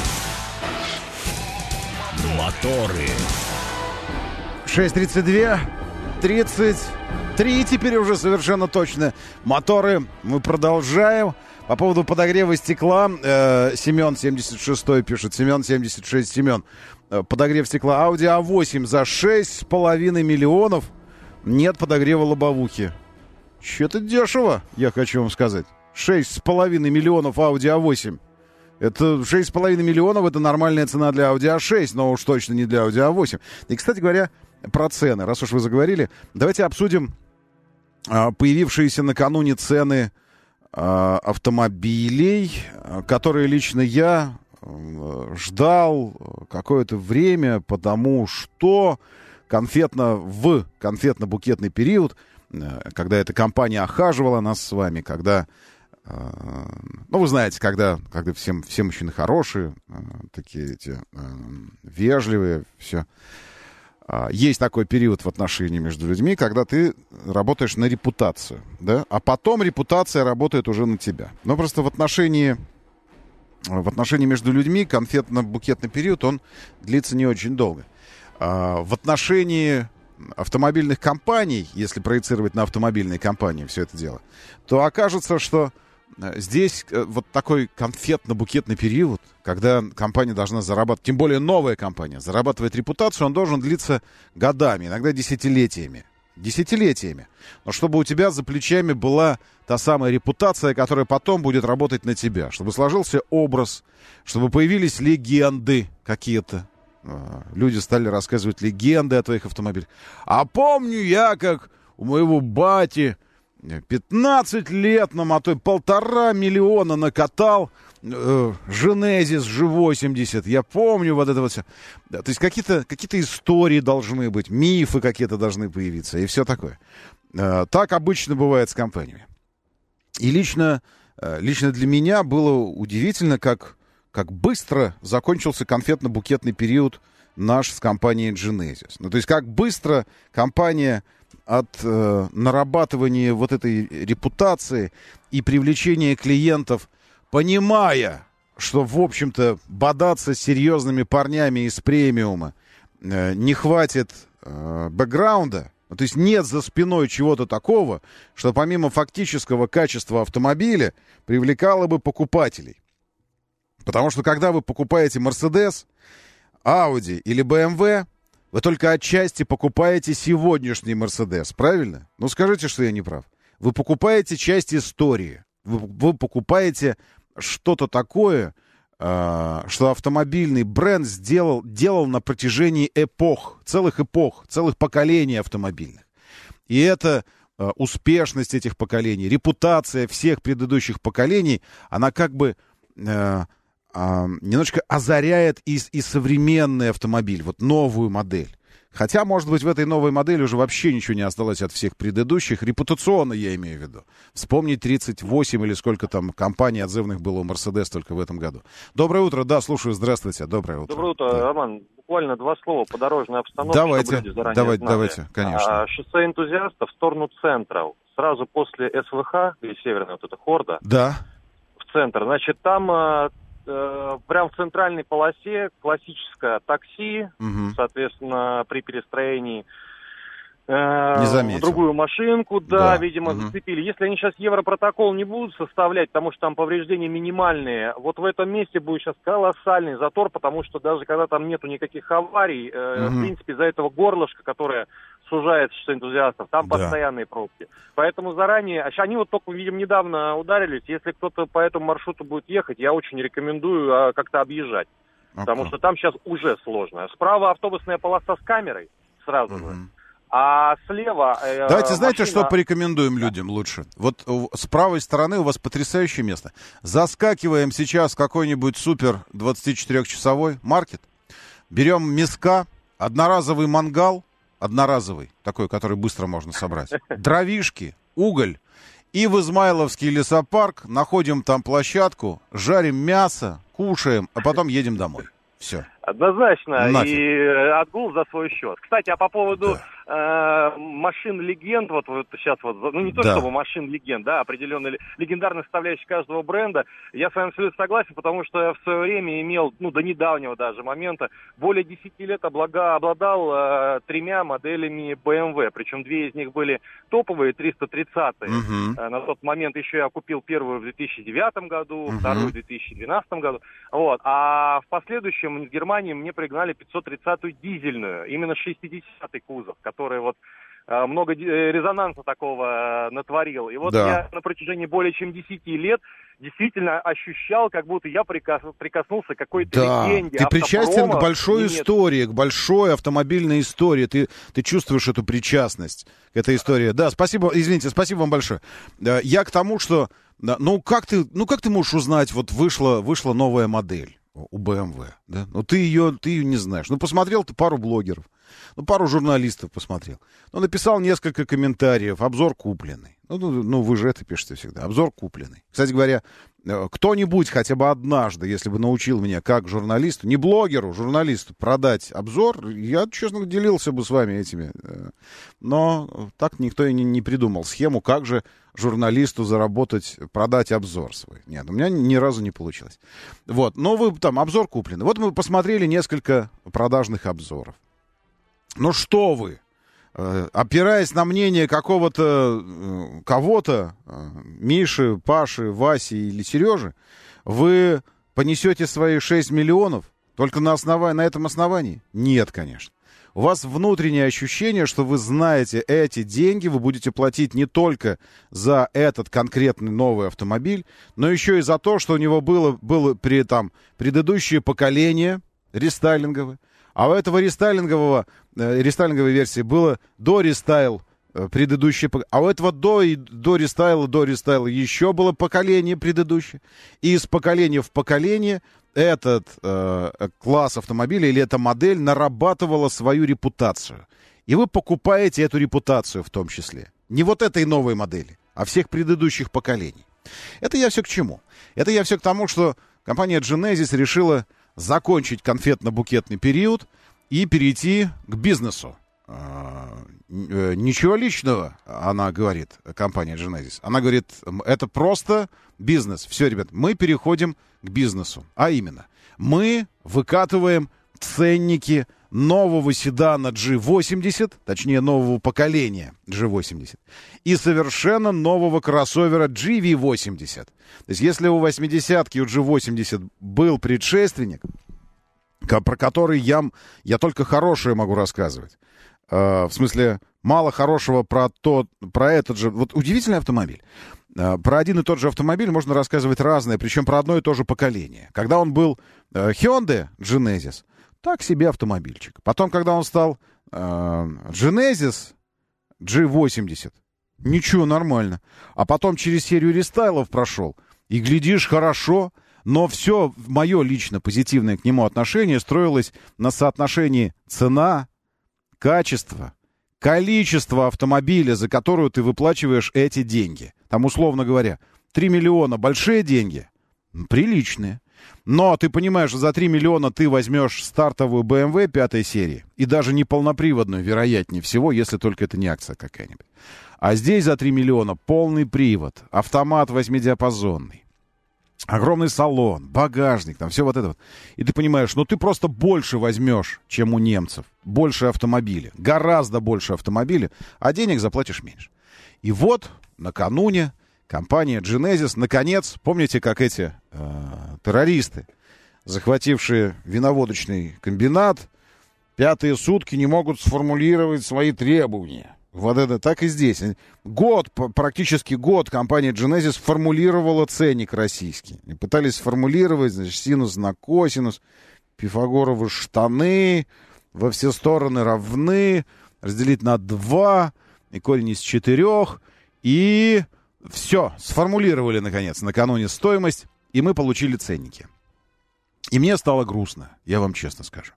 Моторы. шесть тридцать два, тридцать три теперь уже совершенно точно. Моторы мы продолжаем. По поводу подогрева стекла, э, Семен семьдесят шестой пишет, Семен семьдесят шесть, Семен, э, подогрев стекла, Audi а восемь за шесть с половиной миллионов, нет подогрева лобовухи. Че-то дешево, я хочу вам сказать. шесть с половиной миллионов Audi а восемь. Это шесть с половиной миллионов, это нормальная цена для Audi а шесть, но уж точно не для Audi а восемь. И, кстати говоря, про цены, раз уж вы заговорили, давайте обсудим э, появившиеся накануне цены автомобилей, которые лично я ждал какое-то время, потому что конфетно, в конфетно-букетный период, когда эта компания охаживала нас с вами, когда, ну, вы знаете, когда, когда все, все мужчины хорошие, такие эти вежливые, все. Есть такой период в отношении между людьми, когда ты работаешь на репутацию, да, а потом репутация работает уже на тебя. Но просто в отношении в отношении между людьми конфетно-букетный период, он длится не очень долго. А в отношении автомобильных компаний, если проецировать на автомобильные компании все это дело, то окажется, что здесь вот такой конфетно-букетный период, когда компания должна зарабатывать, тем более новая компания, зарабатывает репутацию, он должен длиться годами, иногда десятилетиями. Десятилетиями. Но чтобы у тебя за плечами была та самая репутация, которая потом будет работать на тебя. Чтобы сложился образ, чтобы появились легенды какие-то. Люди стали рассказывать легенды о твоих автомобилях. А помню я, как у моего бати пятнадцать лет на моторе полтора миллиона накатал э, Genesis джи восемьдесят. Я помню вот это вот все. То есть какие-то, какие-то истории должны быть, мифы какие-то должны появиться и все такое. Э, так обычно бывает с компаниями. И лично, э, лично для меня было удивительно, как, как быстро закончился конфетно-букетный период наш с компанией Genesis. Ну, то есть как быстро компания от э, нарабатывания вот этой репутации и привлечения клиентов, понимая, что, в общем-то, бодаться с серьезными парнями из премиума э, не хватит э, бэкграунда, то есть нет за спиной чего-то такого, что помимо фактического качества автомобиля привлекало бы покупателей. Потому что когда вы покупаете Mercedes, Audi или бэ эм вэ, вы только отчасти покупаете сегодняшний Mercedes, правильно? Ну, скажите, что я не прав. Вы покупаете часть истории. Вы, вы покупаете что-то такое, э, что автомобильный бренд сделал, делал на протяжении эпох, целых эпох, целых поколений автомобильных. И это э, успешность этих поколений, репутация всех предыдущих поколений, она как бы... Э, Uh, немножко озаряет и, и современный автомобиль, вот новую модель. Хотя, может быть, в этой новой модели уже вообще ничего не осталось от всех предыдущих. Репутационно я имею в виду. Вспомнить тридцать восемь или сколько там компаний отзывных было у Mercedes только в этом году. Доброе утро, да, слушаю, здравствуйте, доброе утро. Доброе утро, да. Роман. Буквально два слова по дорожной обстановке. Давайте, давайте, давайте, конечно. А, шоссе энтузиастов в сторону центра, сразу после эс вэ ха, или северная вот эта хорда, да. В центр. Значит, там... Прям в центральной полосе классическое такси, угу. Соответственно, при перестроении э, в другую машинку, да, да. видимо, угу. зацепили. Если они сейчас европротокол не будут составлять, потому что там повреждения минимальные, вот в этом месте будет сейчас колоссальный затор, потому что даже когда там нету никаких аварий, э, угу. в принципе, из-за этого горлышка, которое сужает шоссе энтузиастов, там да. постоянные пробки. Поэтому заранее, они вот только, видимо, недавно ударились, если кто-то по этому маршруту будет ехать, я очень рекомендую а, как-то объезжать, okay. потому что там сейчас уже сложно. Справа автобусная полоса с камерой, сразу же, mm-hmm. а слева... Э, Давайте, знаете, машина... что порекомендуем людям лучше? Вот с правой стороны у вас потрясающее место. Заскакиваем сейчас в какой-нибудь супер двадцатичетырёхчасовой маркет, берем миска, одноразовый мангал, одноразовый, такой, который быстро можно собрать, дровишки, уголь, и в Измайловский лесопарк находим там площадку, жарим мясо, кушаем, а потом едем домой. Все. Однозначно. Нафиг. И отгул за свой счет. Кстати, а по поводу да. э, машин-легенд, вот, вот сейчас вот, ну не то да. чтобы машин-легенд, да, определенная легендарная составляющая каждого бренда, я с вами абсолютно согласен, потому что я в свое время имел, ну до недавнего даже момента, более десяти лет облага, обладал э, тремя моделями бэ эм вэ, причем две из них были топовые, триста тридцатые. Угу. Э, на тот момент еще я купил первую в две тысячи девятом году, угу. вторую в две тысячи двенадцатом году, вот, а в последующем в Германии мне пригнали пятьсот тридцатую дизельную, именно шестидесятый кузов, который вот э, много резонанса такого э, натворил. И вот да. я на протяжении более чем десяти лет действительно ощущал, как будто я прикос, прикоснулся к какой-то да. легенде. Ты причастен к большой нет. истории, к большой автомобильной истории. Ты, ты чувствуешь эту причастность к этой истории. Да, спасибо, извините, спасибо вам большое. Я к тому, что, ну как ты, ну как ты можешь узнать, вот вышла, вышла новая модель у бэ эм вэ, да? Ну, ты ее, ты ее не знаешь. Ну, посмотрел ты пару блогеров, ну, пару журналистов посмотрел. Ну, написал несколько комментариев, обзор купленный. Ну, ну, вы же это пишете всегда. Обзор купленный. Кстати говоря, кто-нибудь хотя бы однажды, если бы научил меня как журналисту, не блогеру, журналисту, продать обзор, я, честно, делился бы с вами этими. Но так никто и не, не придумал схему, как же журналисту заработать, продать обзор свой. Нет, у меня ни разу не получилось. Вот, но вы там, обзор купленный. Вот мы посмотрели несколько продажных обзоров. Ну что вы? Опираясь на мнение какого-то кого-то, Миши, Паши, Васи или Сережи, вы понесете свои шесть миллионов только на, основании, на этом основании? Нет, конечно. У вас внутреннее ощущение, что вы знаете, эти деньги вы будете платить не только за этот конкретный новый автомобиль, но еще и за то, что у него было, было при, там, предыдущее поколение рестайлинговое. А у этого рестайлингового, э, рестайлинговой версии было до рестайл э, предыдущее, а у этого до, и, до рестайла, до рестайла еще было поколение предыдущее. И из поколения в поколение этот э, класс автомобиля или эта модель нарабатывала свою репутацию. И вы покупаете эту репутацию в том числе. Не вот этой новой модели, а всех предыдущих поколений. Это я все к чему? Это я все к тому, что компания Genesis решила закончить конфетно-букетный период и перейти к бизнесу. Ничего личного, она говорит, компания Genesis. Она говорит, это просто бизнес. Все, ребят, мы переходим к бизнесу. А именно, мы выкатываем ценники нового седана джи восемьдесят, точнее, нового поколения джи восемьдесят, и совершенно нового кроссовера джи ви восемьдесят. То есть, если у восьмидесятки, у джи восемьдесят был предшественник, про который я, я только хорошее могу рассказывать, э, в смысле, мало хорошего про, тот, про этот же... Вот удивительный автомобиль. Э, про один и тот же автомобиль можно рассказывать разное, причем про одно и то же поколение. Когда он был э, Hyundai Genesis, так себе автомобильчик. Потом, когда он стал э, Genesis джи восемьдесят, ничего, нормально. А потом через серию рестайлов прошел. И, глядишь, хорошо. Но все мое лично позитивное к нему отношение строилось на соотношении цена, качество, количество автомобиля, за которую ты выплачиваешь эти деньги. Там, условно говоря, три миллиона большие деньги, приличные. Но ты понимаешь, что за три миллиона ты возьмешь стартовую бэ эм вэ пятой серии, и даже не полноприводную, вероятнее всего, если только это не акция какая-нибудь. А здесь за три миллиона полный привод, автомат восьмидиапазонный, огромный салон, багажник, там все вот это вот. И ты понимаешь, ну ты просто больше возьмешь, чем у немцев. Больше автомобиля, гораздо больше автомобиля, а денег заплатишь меньше. И вот накануне компания Genesis, наконец, помните, как эти э, террористы, захватившие виноводочный комбинат, пятые сутки не могут сформулировать свои требования. Вот это так и здесь. Год, практически год компания Genesis формулировала ценник российский. И пытались сформулировать, значит, синус на косинус, пифагоровы штаны, во все стороны равны, разделить на два, и корень из четырех, и... Все, сформулировали, наконец, накануне стоимость, и мы получили ценники. И мне стало грустно, я вам честно скажу.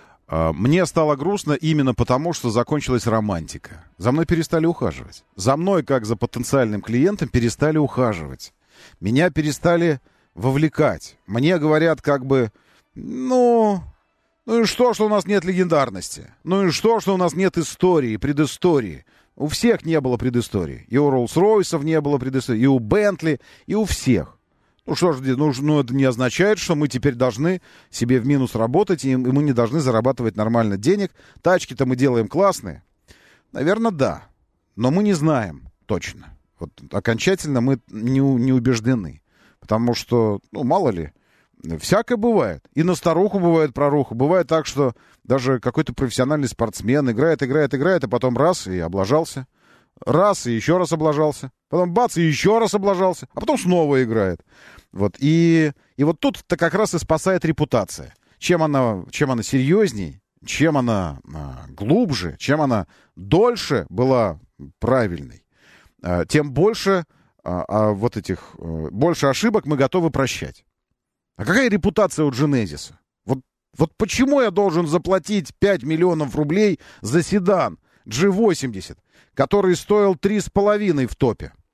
Мне стало грустно именно потому, что закончилась романтика. За мной перестали ухаживать. За мной, как за потенциальным клиентом, перестали ухаживать. Меня перестали вовлекать. Мне говорят как бы, ну... Ну и что, что у нас нет легендарности? Ну и что, что у нас нет истории, предыстории? У всех не было предыстории. И у Роллс-Ройсов не было предыстории, и у Бентли, и у всех. Ну что ж, ну, ну это не означает, что мы теперь должны себе в минус работать, и мы не должны зарабатывать нормально денег. Тачки-то мы делаем классные. Наверное, да. Но мы не знаем точно. Вот окончательно мы не, не убеждены. Потому что, ну, мало ли, всякое бывает. И на старуху бывает проруха. Бывает так, что даже какой-то профессиональный спортсмен играет, играет, играет, а потом раз и облажался. Раз и еще раз облажался. Потом бац, и еще раз облажался. А потом снова играет. Вот. И, и вот тут-то как раз и спасает репутация. Чем она, чем она серьезней, чем она а, глубже, чем она дольше была правильной, а, тем больше а, а, вот этих, а, больше ошибок мы готовы прощать. А какая репутация у Genesis? Вот, вот почему я должен заплатить пять миллионов рублей за седан джи восемьдесят, который стоил три с половиной в топе?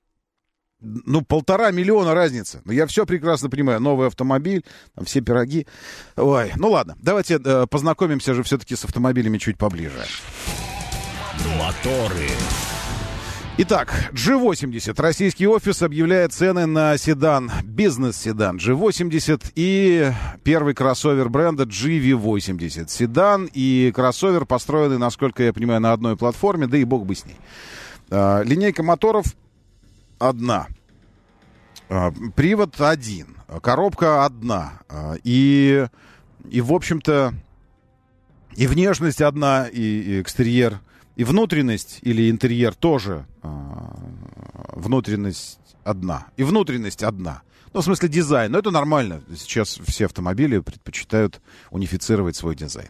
Ну, полтора миллиона разница. Но я все прекрасно понимаю. Новый автомобиль, там все пироги. Ой, ну ладно, давайте э, познакомимся же все-таки с автомобилями чуть поближе. Моторы. Итак, джи восемьдесят. Российский офис объявляет цены на седан, бизнес-седан джи восемьдесят и первый кроссовер бренда джи ви восемьдесят. Седан и кроссовер построены, насколько я понимаю, на одной платформе, да и бог бы с ней. А, линейка моторов одна. А, привод один. Коробка одна. А, и, и, в общем-то, и внешность одна, и, и экстерьер. И внутренность или интерьер тоже э, внутренность одна. И внутренность одна. Ну, в смысле дизайн. Но это нормально. Сейчас все автомобили предпочитают унифицировать свой дизайн.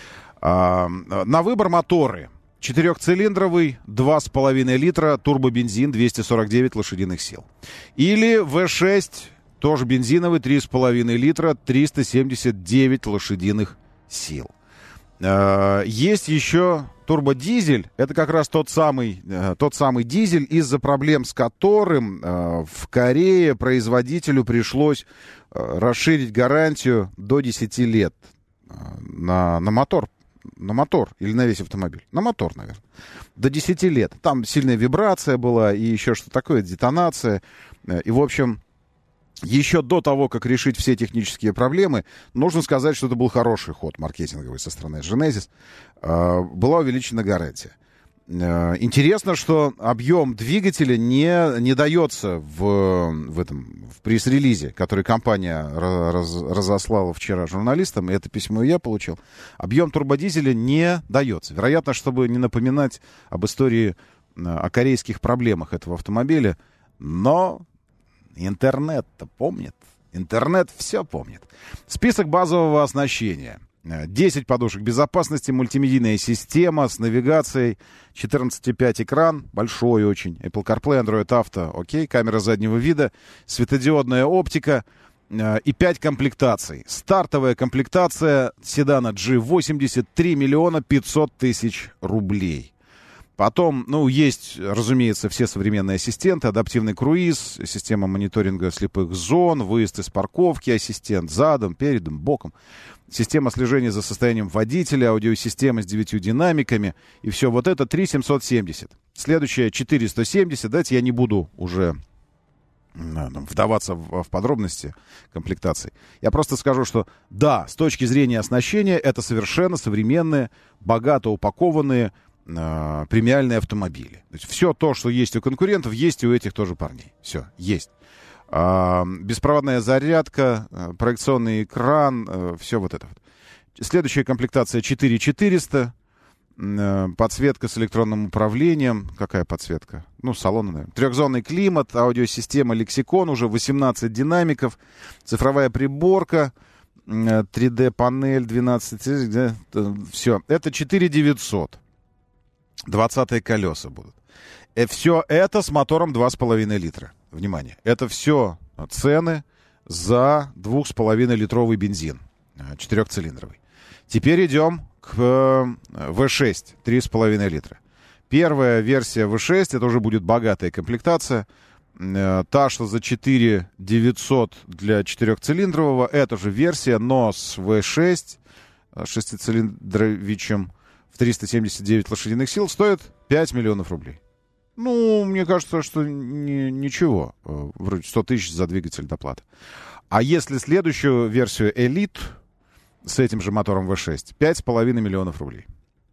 А, на выбор моторы. Четырехцилиндровый, два с половиной литра, турбобензин, двести сорок девять лошадиных сил. Или ви шесть, тоже бензиновый, три с половиной литра, триста семьдесят девять лошадиных сил. А, есть еще... турбодизель — это как раз тот самый, э, тот самый дизель, из-за проблем с которым э, в Корее производителю пришлось э, расширить гарантию до десяти лет э, на, на мотор. На мотор или на весь автомобиль? На мотор, наверное. До десяти лет. Там сильная вибрация была и еще что такое, детонация. Э, и, в общем... Еще до того, как решить все технические проблемы, нужно сказать, что это был хороший ход маркетинговый со стороны Genesis. Была увеличена гарантия. Интересно, что объем двигателя не, не дается в, в, этом, в пресс-релизе, который компания раз, разослала вчера журналистам, и это письмо я получил. Объем турбодизеля не дается. Вероятно, чтобы не напоминать об истории, о корейских проблемах этого автомобиля, но... Интернет-то помнит. Интернет все помнит. Список базового оснащения. десять подушек безопасности, мультимедийная система с навигацией, четырнадцать и пять экран, большой очень, Apple CarPlay, Android Auto, окей, камера заднего вида, светодиодная оптика и пять комплектаций. Стартовая комплектация седана джи восемьдесят три миллиона пятьсот тысяч рублей. Потом, ну, есть, разумеется, все современные ассистенты, адаптивный круиз, система мониторинга слепых зон, выезд из парковки, ассистент задом, передом, боком, система слежения за состоянием водителя, аудиосистема с девятью динамиками, и все вот это три тысячи семьсот семьдесят. Следующее четыреста семьдесят, давайте я не буду уже там, вдаваться в, в подробности комплектаций. Я просто скажу, что да, с точки зрения оснащения, это совершенно современные, богато упакованные, премиальные автомобили. То есть все то, что есть у конкурентов, есть и у этих тоже парней. Все, есть. А, беспроводная зарядка, проекционный экран, все вот это вот. Следующая комплектация четыре тысячи четыреста. Подсветка с электронным управлением. Какая подсветка? Ну, салон, наверное. Трехзонный климат, аудиосистема лексикон, уже восемнадцать динамиков, цифровая приборка, три дэ-панель, двенадцать... Все. Это четыре тысячи девятьсот. двадцатые колеса будут. И все это с мотором два с половиной литра. Внимание. Это все цены за два с половиной литровый бензин. Четырехцилиндровый. Теперь идем к ви шесть. три с половиной литра. Первая версия ви шесть. Это уже будет богатая комплектация. Та, что за четыре тысячи девятьсот для четырехцилиндрового. Это же версия, но с ви шесть шестицилиндровичем в триста семьдесят девять лошадиных сил, стоит пять миллионов рублей. Ну, мне кажется, что не, ничего. Вроде сто тысяч за двигатель доплата. А если следующую версию Elite с этим же мотором ви шесть, пять с половиной миллионов рублей.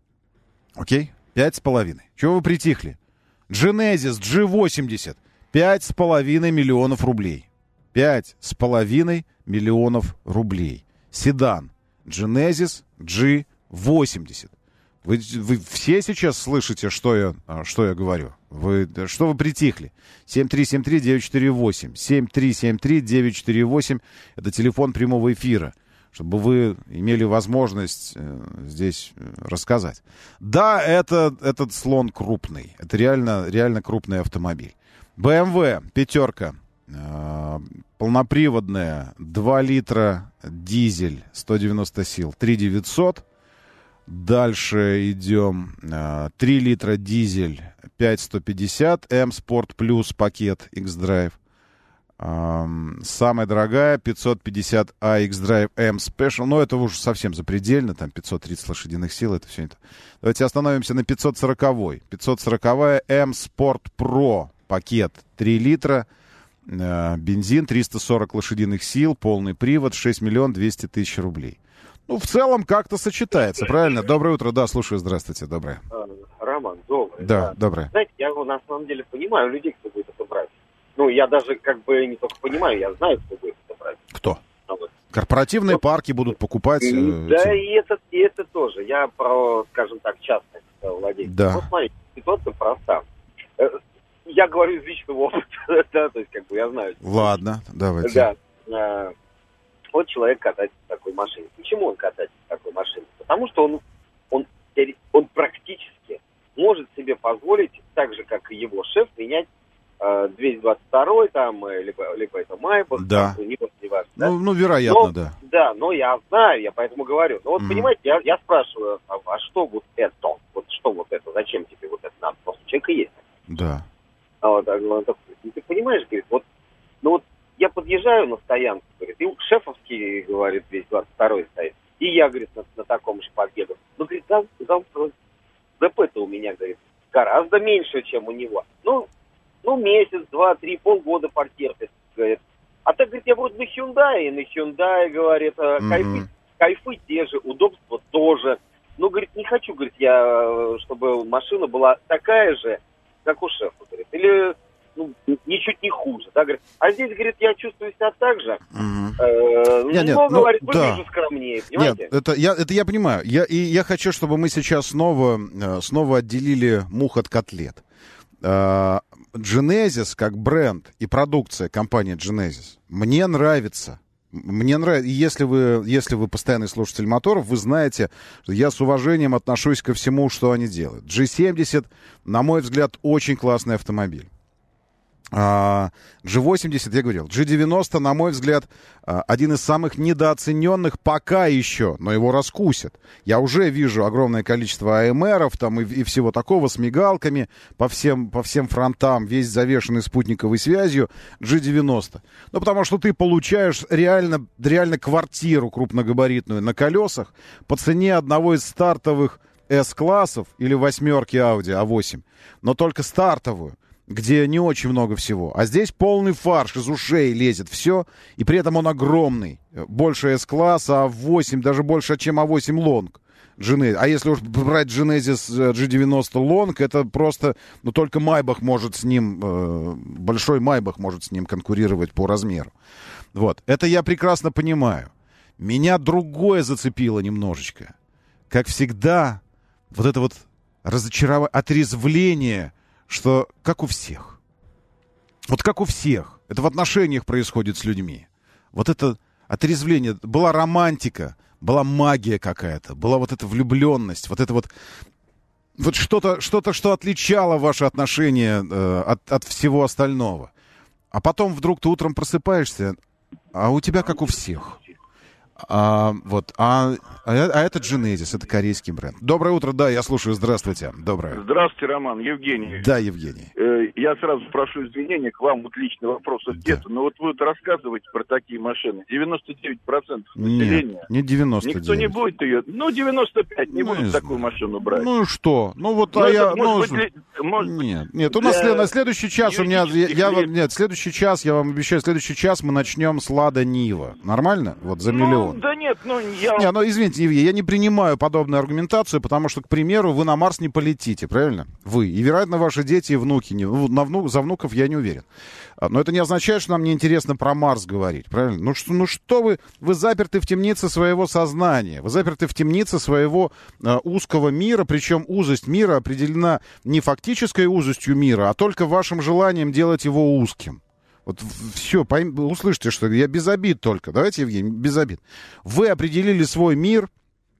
Окей? пять с половиной. Чего вы притихли? Genesis джи восемьдесят. пять с половиной миллионов рублей. пять с половиной миллионов рублей. Седан. Genesis джи восемьдесят. Вы, вы все сейчас слышите, что я, что я говорю? Вы, что вы притихли? семь три семь три девять четыре восемь. семь три семь три девять четыре восемь. Это телефон прямого эфира, чтобы вы имели возможность э, здесь рассказать. Да, это, этот слон крупный. Это реально, реально крупный автомобиль. бэ эм вэ пятерка. Э, полноприводная. два литра дизель. сто девяносто сил. три тысячи девятьсот. Дальше идем. три литра дизель, пять сто пятьдесят. М Sport Plus пакет X-Drive. Самая дорогая пятьсот пятьдесят а X-Drive M Special. Но это уже совсем запредельно. Там пятьсот тридцать лошадиных сил. Это все это. Давайте остановимся на пятьсот сороковой. пятьсот сороковая М Sport Pro пакет. три литра. Бензин, триста сорок лошадиных сил. Полный привод. шесть миллионов двести тысяч рублей. Ну, в целом, как-то сочетается, правильно? Доброе утро, да, слушаю, здравствуйте, доброе. Роман, доброе. Да, да, доброе. Знаете, я на самом деле понимаю людей, кто будет это брать. Ну, я даже как бы не только понимаю, я знаю, кто будет это брать. Кто? Корпоративные ну, парки будут покупать. Э, да, и это, и это тоже. Я про, скажем так, частных владельцев. Да. Ну, смотрите, ситуация проста. Я говорю из личного опыта, да, то есть как бы я знаю. Ладно, давайте. Да. Вот человек катается в такой машине. Почему он катается в такой машине? Потому что он, он, он практически может себе позволить, так же, как и его шеф, менять э, двести двадцать второй, там, либо, либо это Майбах, да. Там, не важно, да? Ну, ну, вероятно, но, да. Да, но я знаю, я поэтому говорю. Но вот, mm-hmm. понимаете, я, я спрашиваю, а, а что вот это? Вот что вот это? Зачем тебе вот это надо? Просто у человека есть. Да. А вот, он такой, ты понимаешь, говорит, вот, ну вот, я подъезжаю на стоянку, говорит, и шефовский, говорит, двести двадцать второй стоит. И я, говорит, на, на таком же победу. Ну, говорит, зам, зам, ЗП-то у меня, говорит, гораздо меньше, чем у него. Ну, ну месяц, два, три, полгода потерпит, говорит. А так, говорит, я вроде на Hyundai, на Hyundai, говорит, mm-hmm. кайфы, кайфы те же, удобства тоже. Ну, говорит, не хочу, говорит, я, чтобы машина была такая же, как у шефа, говорит. Или... Ну, ничуть не хуже, да, говорит. А здесь, говорит, я чувствую себя так же, угу. э, нет, нет, но, ну, говорит, да. выгляжу скромнее, понимаете? Нет, это я, это я понимаю. Я, и я хочу, чтобы мы сейчас снова, снова отделили мух от котлет. Genesis как бренд и продукция компании Genesis мне нравится. Мне нравится, и если вы, если вы постоянный слушатель моторов, вы знаете, что я с уважением отношусь ко всему, что они делают. джи семьдесят, на мой взгляд, очень классный автомобиль. джи восемьдесят, я говорил, джи девяносто, на мой взгляд, один из самых недооцененных пока еще, но его раскусят. Я уже вижу огромное количество АМРов там и, и всего такого с мигалками по всем, по всем фронтам, весь завешенный спутниковой связью, джи девяносто. Ну, потому что ты получаешь реально, реально квартиру крупногабаритную на колесах по цене одного из стартовых S-классов или восьмерки Audi а восемь, но только стартовую, где не очень много всего. А здесь полный фарш, из ушей лезет все, и при этом он огромный. Больше S-класса, а восемь, даже больше, чем а восемь Long. Genesis. А если уж брать Genesis джи девяносто Long, это просто, ну, только Майбах может с ним, э, большой Майбах может с ним конкурировать по размеру. Вот. Это я прекрасно понимаю. Меня другое зацепило немножечко. Как всегда, вот это вот разочарование, отрезвление, что как у всех. Вот как у всех. Это в отношениях происходит с людьми. Вот это отрезвление. Была романтика, была магия какая-то, была вот эта влюбленность, вот это вот, вот что-то, что-то, что отличало ваши отношения э, от, от всего остального. А потом вдруг ты утром просыпаешься, а у тебя как у всех. А, вот, а, а, а это Genesis, это корейский бренд. Доброе утро, да, я слушаю, здравствуйте. Доброе. Здравствуйте, Роман, Евгений. Да, Евгений. Э, я сразу прошу извинения, к вам вот личный вопрос нет, да. Но вот вы рассказываете про такие машины. девяносто девять процентов населения. Нет, не девяносто девять. Никто не будет ее, ну девяносто пять процентов не ну, будут такую машину брать. Ну и что? Ну вот, ну, а я... Может ну, быть, может... Нет, нет, у нас на следующий час у меня... Я, я вам, нет, следующий час, я вам обещаю, следующий час мы начнем с Лада Нива. Нормально? Вот за миллион. Ну, да нет, ну я... Не, ну извините, Евгений, я не принимаю подобную аргументацию, потому что, к примеру, вы на Марс не полетите, правильно? Вы. И, вероятно, ваши дети и внуки. Не... На вну... За внуков я не уверен. Но это не означает, что нам неинтересно про Марс говорить, правильно? Ну что, ну что вы... Вы заперты в темнице своего сознания. Вы заперты в темнице своего э, узкого мира, причем узость мира определена не фактической узостью мира, а только вашим желанием делать его узким. Вот все, пойм... услышьте, что я без обид только. Давайте, Евгений, без обид. Вы определили свой мир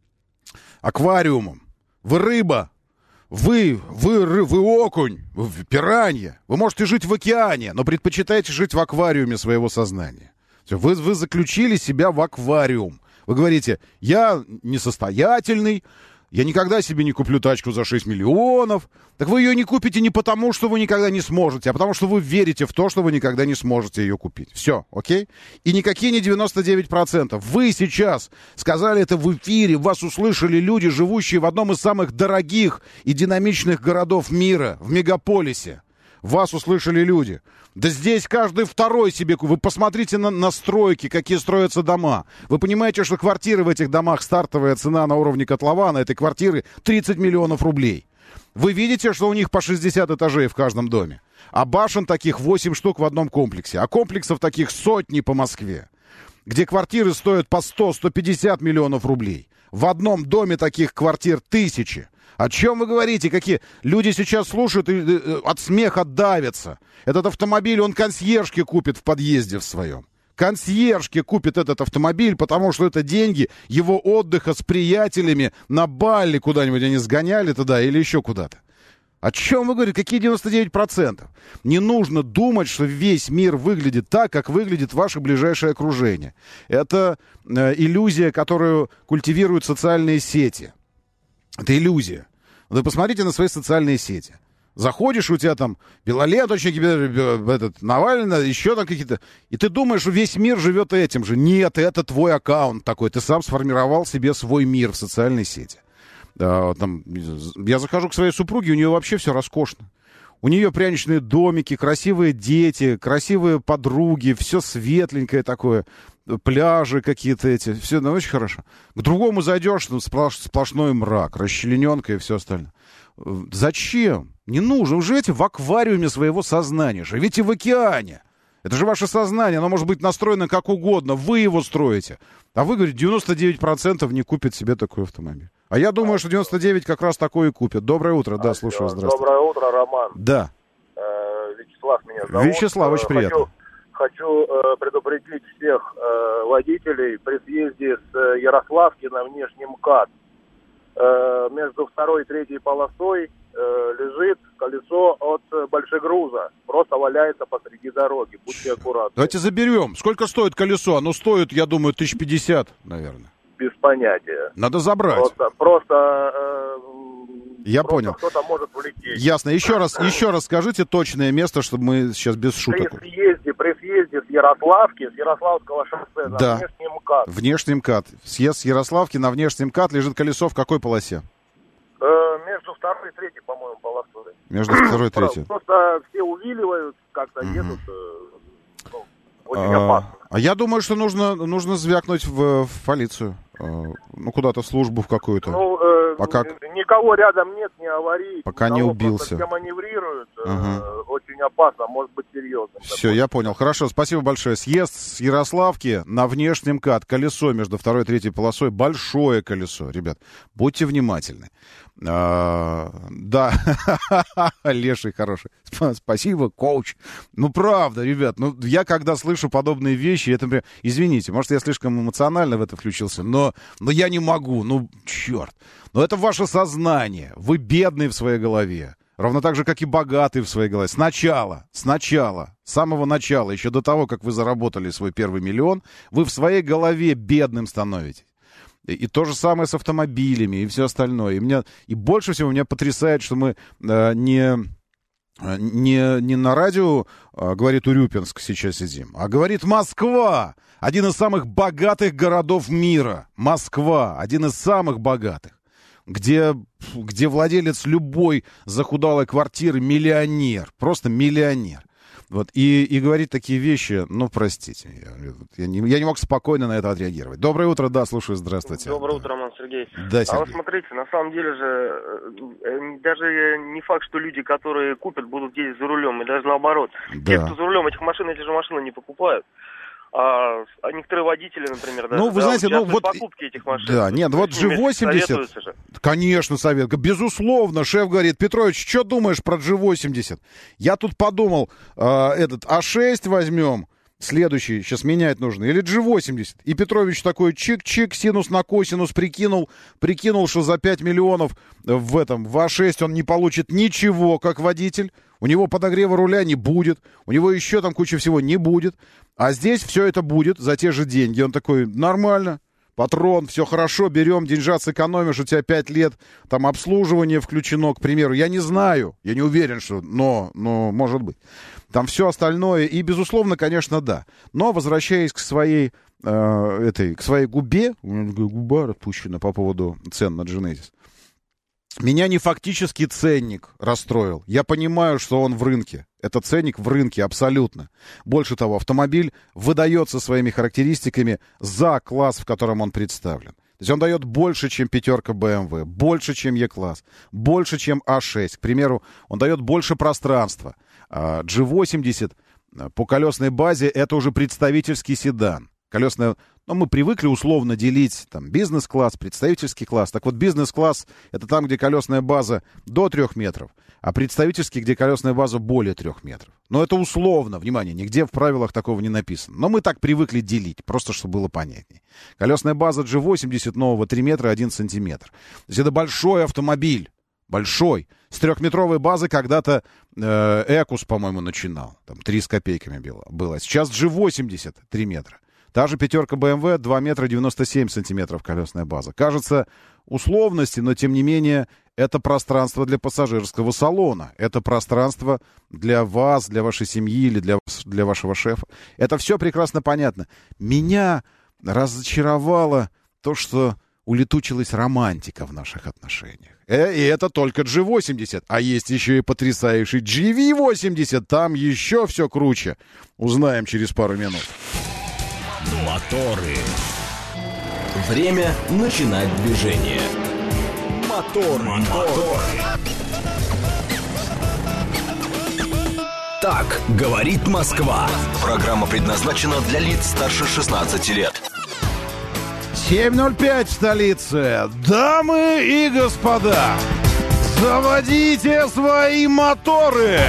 аквариумом. Вы рыба. Вы, вы, вы окунь. Вы пиранья. Вы можете жить в океане, но предпочитаете жить в аквариуме своего сознания. Вы, вы заключили себя в аквариум. Вы говорите, я несостоятельный, Я никогда себе не куплю тачку за шесть миллионов. Так вы ее не купите не потому, что вы никогда не сможете, а потому, что вы верите в то, что вы никогда не сможете ее купить. Все, окей? И никакие не девяносто девять процентов. Вы сейчас сказали это в эфире, вас услышали люди, живущие в одном из самых дорогих и динамичных городов мира, в мегаполисе. Вас услышали люди. Да здесь каждый второй себе... Вы посмотрите на, на стройки, какие строятся дома. Вы понимаете, что квартиры в этих домах, стартовая цена на уровне котлована этой квартиры тридцать миллионов рублей. Вы видите, что у них по шестьдесят этажей в каждом доме. А башен таких восемь штук в одном комплексе. А комплексов таких сотни по Москве. Где квартиры стоят по сто - сто пятьдесят миллионов рублей. В одном доме таких квартир тысячи. О чем вы говорите? Какие люди сейчас слушают и э, от смеха давятся. Этот автомобиль он консьержке купит в подъезде в своем. Консьержке купит этот автомобиль, потому что это деньги его отдыха с приятелями на Бали куда-нибудь они сгоняли туда или еще куда-то. О чем вы говорите? Какие девяносто девять процентов? Не нужно думать, что весь мир выглядит так, как выглядит ваше ближайшее окружение. Это э, иллюзия, которую культивируют социальные сети. Это иллюзия. Вы посмотрите на свои социальные сети. Заходишь, у тебя там Белоленточники, этот, Навальный, еще там какие-то... И ты думаешь, что весь мир живет этим же. Нет, это твой аккаунт такой. Ты сам сформировал себе свой мир в социальной сети. А, там, я захожу к своей супруге, у нее вообще все роскошно. У нее пряничные домики, красивые дети, красивые подруги, все светленькое такое. Пляжи какие-то эти, все ну, очень хорошо. К другому зайдешь, там сплош, сплошной мрак, расчлененка и все остальное. Зачем? Не нужно. Вы живете в аквариуме своего сознания, живите в океане. Это же ваше сознание, оно может быть настроено как угодно, вы его строите. А вы говорите, девяносто девять процентов не купят себе такой автомобиль. А я думаю, что девяносто девять процентов как раз такой и купят. Доброе утро, да, слушаю, здравствуйте. Доброе утро, Роман. Да. Э, Вячеслав меня зовут. Вячеслав, очень приятно. Хочу... Хочу э, предупредить всех э, водителей при съезде с э, Ярославки на внешний МКАД. Э, между второй и третьей полосой э, лежит колесо от э, большегруза. Просто валяется посреди дороги. Будьте аккуратны. Давайте заберем. Сколько стоит колесо? Оно стоит, я думаю, тысяч пятьдесят, наверное. Без понятия. Надо забрать. Просто... просто э, Я Просто понял. Кто-то может влететь. Ясно. Еще раз, еще раз скажите точное место, чтобы мы сейчас без шуток. При съезде, при съезде с Ярославки, с Ярославского шоссе на да. внешний МКАД. Внешний МКАД. Съезд с Ярославки на внешний МКАД. Лежит колесо в какой полосе? Э, между второй и третьей, по-моему, полосой. Между второй и третьей. Просто все увиливают, как-то угу. едут. Э, ну, очень а, опасно. А я думаю, что нужно, нужно звякнуть в, в полицию. Ну, куда-то в службу в какую-то. Ну, э, Пока... никого рядом нет, не аварий. Пока не убился. Все маневрируют. Угу. Э, очень опасно, может быть серьезно. Все, я понял. Хорошо, спасибо большое. Съезд с Ярославки на внешний МКАД. Колесо между второй и третьей полосой. Большое колесо, ребят. Будьте внимательны. А, да, Леший хороший. Спасибо, коуч. Ну, правда, ребят, ну, я когда слышу подобные вещи, это, например, извините, может, я слишком эмоционально в это включился, но, но я не могу, ну, черт. Но это ваше сознание. Вы бедные в своей голове. Ровно так же, как и богатые в своей голове. Сначала, сначала, с самого начала, еще до того, как вы заработали свой первый миллион, вы в своей голове бедным становитесь. И, и то же самое с автомобилями и все остальное. И, меня, и больше всего меня потрясает, что мы э, не, не, не на радио, э, говорит Урюпинск, сейчас сидим, а говорит Москва. Один из самых богатых городов мира. Москва. Один из самых богатых. Где, где владелец любой захудалой квартиры миллионер. Просто миллионер. Вот, и, и говорить такие вещи, ну, простите, я, я, не, я не мог спокойно на это отреагировать. Доброе утро, да, слушаю, здравствуйте. Доброе утро, Роман, Сергей. Да, Сергей. А вот смотрите, на самом деле же, даже не факт, что люди, которые купят, будут ездить за рулем, и даже наоборот. Да. Те, кто за рулем этих машин, эти же машины не покупают. А, а некоторые водители, например, даже, ну, вы да, знаете, ну, вот, покупки этих машин. Да, нет, вот джи восемьдесят, конечно, совет, безусловно, шеф говорит, Петрович, что думаешь про джи восемьдесят? Я тут подумал, э, этот а шесть возьмем, следующий, сейчас менять нужно, или джи восемьдесят. И Петрович такой чик-чик, синус на косинус прикинул, прикинул, что за пять миллионов в этом, в а шесть он не получит ничего, как водитель. У него подогрева руля не будет, у него еще там куча всего не будет. А здесь все это будет за те же деньги. Он такой, нормально, патрон, все хорошо, берем, деньжат сэкономишь, у тебя пять лет, там обслуживание включено, к примеру. Я не знаю, я не уверен, что, но, но может быть. Там все остальное, и, безусловно, конечно, да. Но, возвращаясь к своей, э, этой, к своей губе, у меня губа распущена по поводу цен на Genesis, меня не фактический ценник расстроил. Я понимаю, что он в рынке. Это ценник в рынке абсолютно. Больше того, автомобиль выдается своими характеристиками за класс, в котором он представлен. То есть он дает больше, чем пятерка бэ эм вэ, больше, чем E-класс, больше, чем а шесть. К примеру, он дает больше пространства. джи восемьдесят по колесной базе — это уже представительский седан. Колесная... Ну, мы привыкли условно делить там бизнес-класс, представительский класс. Так вот, бизнес-класс — это там, где колесная база до трех метров, а представительский, где колесная база более трех метров. Но это условно, внимание, нигде в правилах такого не написано. Но мы так привыкли делить, просто чтобы было понятнее. Колесная база джи восемьдесят нового три метра один сантиметр. То есть это большой автомобиль. Большой. С трехметровой базы когда-то э, Экус, по-моему, начинал. Там три с копейками было. Сейчас джи восемьдесят три метра. Та же пятерка бэ эм вэ два метра девяносто семь сантиметров колесная база. Кажется, условности, но тем не менее это пространство для пассажирского салона. Это пространство для вас, для вашей семьи или для, для вашего шефа. Это все прекрасно понятно. Меня разочаровало то, что улетучилась романтика в наших отношениях. Э, и это только джи восемьдесят. А есть еще и потрясающий джи ви восемьдесят. Там еще все круче. Узнаем через пару минут. Моторы. Время начинать движение. Мотор, мотор. Так говорит Москва. Программа предназначена для лиц старше шестнадцати лет. семь ноль пять в столице. Дамы и господа, заводите свои моторы.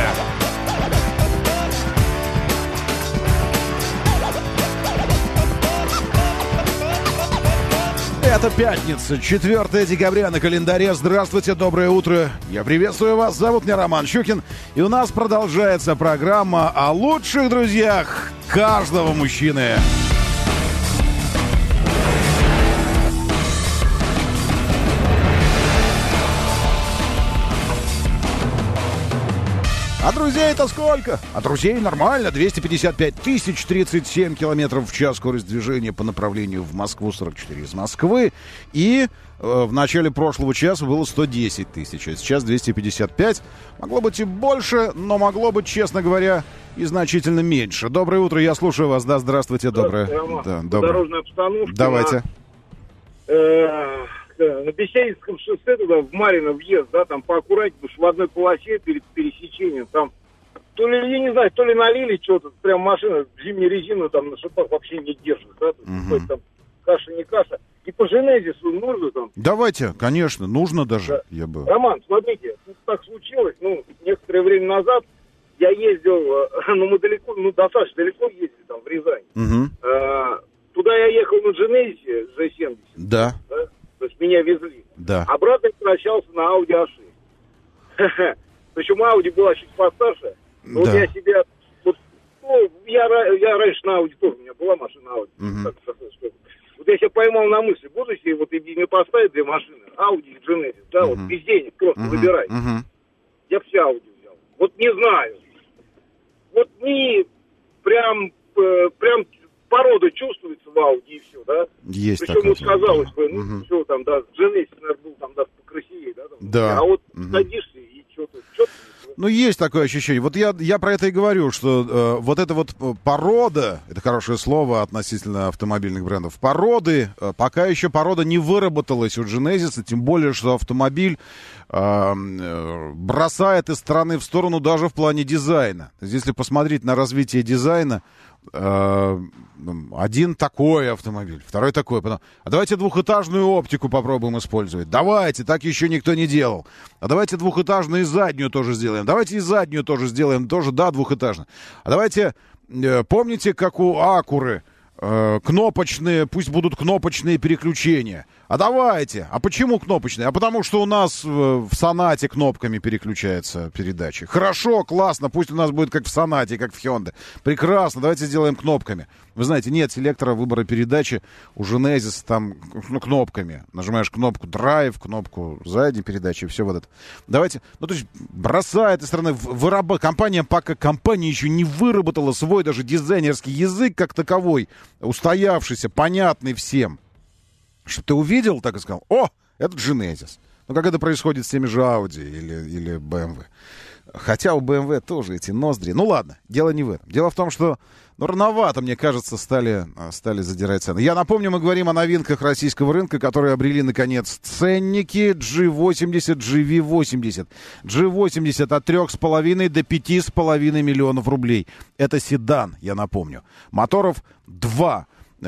Это пятница, четвёртое декабря на календаре. Здравствуйте, доброе утро. Я приветствую вас. Зовут меня Роман Щукин. И у нас продолжается программа о лучших друзьях каждого мужчины. А друзей-то сколько? А друзей нормально. двести пятьдесят пять тысяч, тридцать семь километров в час скорость движения по направлению в Москву, сорок четыре из Москвы. И э, в начале прошлого часа было сто десять тысяч, а сейчас двести пятьдесят пять. Могло быть и больше, но могло быть, честно говоря, и значительно меньше. Доброе утро, я слушаю вас. Да, здравствуйте, доброе. Да, доброе. Дорожная обстановка. Давайте. На, э, на Бесенинском шоссе туда, в Марьино въезд, да, там поаккуратнее, потому что в одной полосе перед пересечением, там, то ли, я не знаю, то ли налили что-то, прям машина, зимнюю резину там на шипах вообще не держит, да, угу. Там каша не каша. И по Женезису нужно там. Давайте, конечно, нужно даже, да. Я бы... Роман, смотрите, тут так случилось, ну, некоторое время назад я ездил, ну, мы далеко, ну, достаточно далеко ездили, там, в Рязань. Угу. А, туда я ехал на Женезисе, джи семьдесят. Да. Да. То есть меня везли. Да. Обратно я возвращался на Audi а шесть. Причем Audi была чуть постарше. Но да. Вот я себя... Вот, ну, я, я раньше на Audi тоже, у меня была машина Audi. Угу. Так, так, так, вот я себя поймал на мысли, буду себе вот и мне поставить две машины, Audi и Genesis, да, угу. Вот без денег просто угу. Выбирай. Угу. Я все Audi взял. Вот не знаю. Вот не прям, э, прям порода чувствуется в Audi и все, да? Есть причем такое. Вот казалось бы, ну, угу. все там, да, Genesis, наверное, был там даже покрасивее, да? Там, да. А вот угу. садишься и что-то, что-то... Ну, есть такое ощущение. Вот я, я про это и говорю, что э, вот эта вот порода, это хорошее слово относительно автомобильных брендов, породы, э, пока еще порода не выработалась у Genesis, тем более, что автомобиль э, э, бросает из стороны в сторону даже в плане дизайна. То есть, если посмотреть на развитие дизайна, э, один такой автомобиль, второй такой. Потом, а давайте двухэтажную оптику попробуем использовать. Давайте, так еще никто не делал. А давайте двухэтажную и заднюю тоже сделаем. Давайте и заднюю тоже сделаем, тоже, да, двухэтажно. А давайте, э, помните, как у Акуры, э, кнопочные, пусть будут кнопочные переключения. А давайте. А почему кнопочные? А потому что у нас э, в Сонате кнопками переключаются передачи. Хорошо, классно, пусть у нас будет как в Сонате, как в Hyundai. Прекрасно, давайте сделаем кнопками. Вы знаете, нет селектора выбора передачи у Genesis там, ну, кнопками. Нажимаешь кнопку драйв, кнопку задней передачи и все вот это. Давайте, ну, то есть, бросая этой стороны, выраб... компания, пока компания еще не выработала свой даже дизайнерский язык как таковой, устоявшийся, понятный всем. Что ты увидел, так и сказал, о, это Genesis. Ну, как это происходит с теми же Audi или, или бэ эм вэ. Хотя у бэ эм вэ тоже эти ноздри. Ну, ладно, дело не в этом. Дело в том, что ну, рановато, мне кажется, стали, стали задирать цены. Я напомню, мы говорим о новинках российского рынка, которые обрели, наконец, ценники джи восемьдесят, джи ви восемьдесят. джи восемьдесят от трех с половиной до пяти с половиной миллионов рублей. Это седан, я напомню. Моторов два.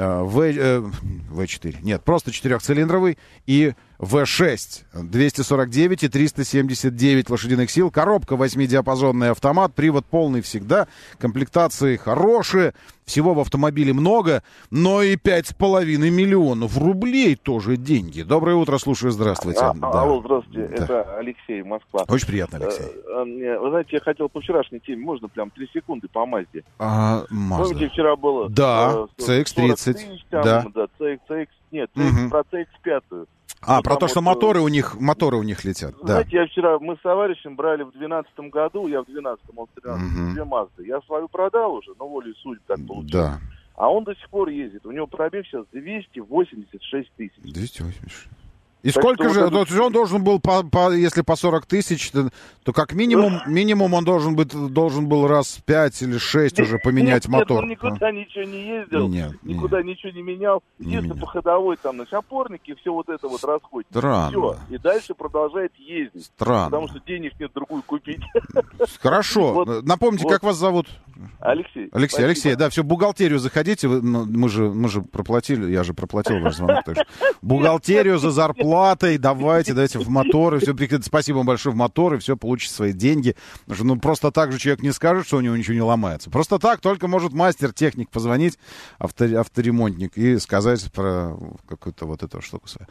вэ четыре. Нет, просто четырехцилиндровый и вэ шесть. двести сорок девять и триста семьдесят девять лошадиных сил. Коробка восьмидиапазонный автомат. Привод полный всегда. Комплектации хорошие. Всего в автомобиле много. Но и пять с половиной миллионов рублей тоже деньги. Доброе утро, слушаю, здравствуйте. А, да. Алло, здравствуйте. Да. Это Алексей, Москва. Очень приятно, Алексей. Вы знаете, я хотел по вчерашней теме, можно прям три секунды по Мазде. А, Мазда. Помните, вчера было... Да, си икс тридцать. Тысяч, там, да. да, си икс, си икс, нет, угу. Про си икс пять. А, ну, про то, что вот, моторы у них, моторы у них летят. Знаете, да. я вчера, мы с товарищем брали в двенадцатом году, я в двенадцатом, он в тринадцатом, угу. две Мазды. Я свою продал уже, но волей судеб так получилось. Да. А он до сих пор ездит. У него пробег сейчас двести восемьдесят шесть тысяч. двести восемьдесят шесть. И так сколько же, вот это... он должен был, по, по, если по сорок тысяч, то, то как минимум, минимум он должен, быть, должен был раз пять или шесть уже поменять нет, мотор. Нет, он никуда а? ничего не ездил, нет, никуда нет. ничего не менял. Единственное, по ходовой там, значит, опорники, все вот это вот расходит. Странно. Все. И дальше продолжает ездить. Странно. Потому что денег нет другую купить. Хорошо. Вот, Напомните, вот. Как вас зовут? Алексей. Алексей, спасибо. Алексей, да, все, в бухгалтерию заходите. Вы, ну, мы, же, мы же проплатили, я же проплатил ваш звонок. Бухгалтерию за зарплатой, давайте, давайте в моторы. Все, спасибо вам большое, в моторы, все, получите свои деньги. Потому что, ну, просто так же человек не скажет, что у него ничего не ломается. Просто так только может мастер-техник позвонить, авто, авторемонтник, и сказать про какую-то вот эту штуку свою.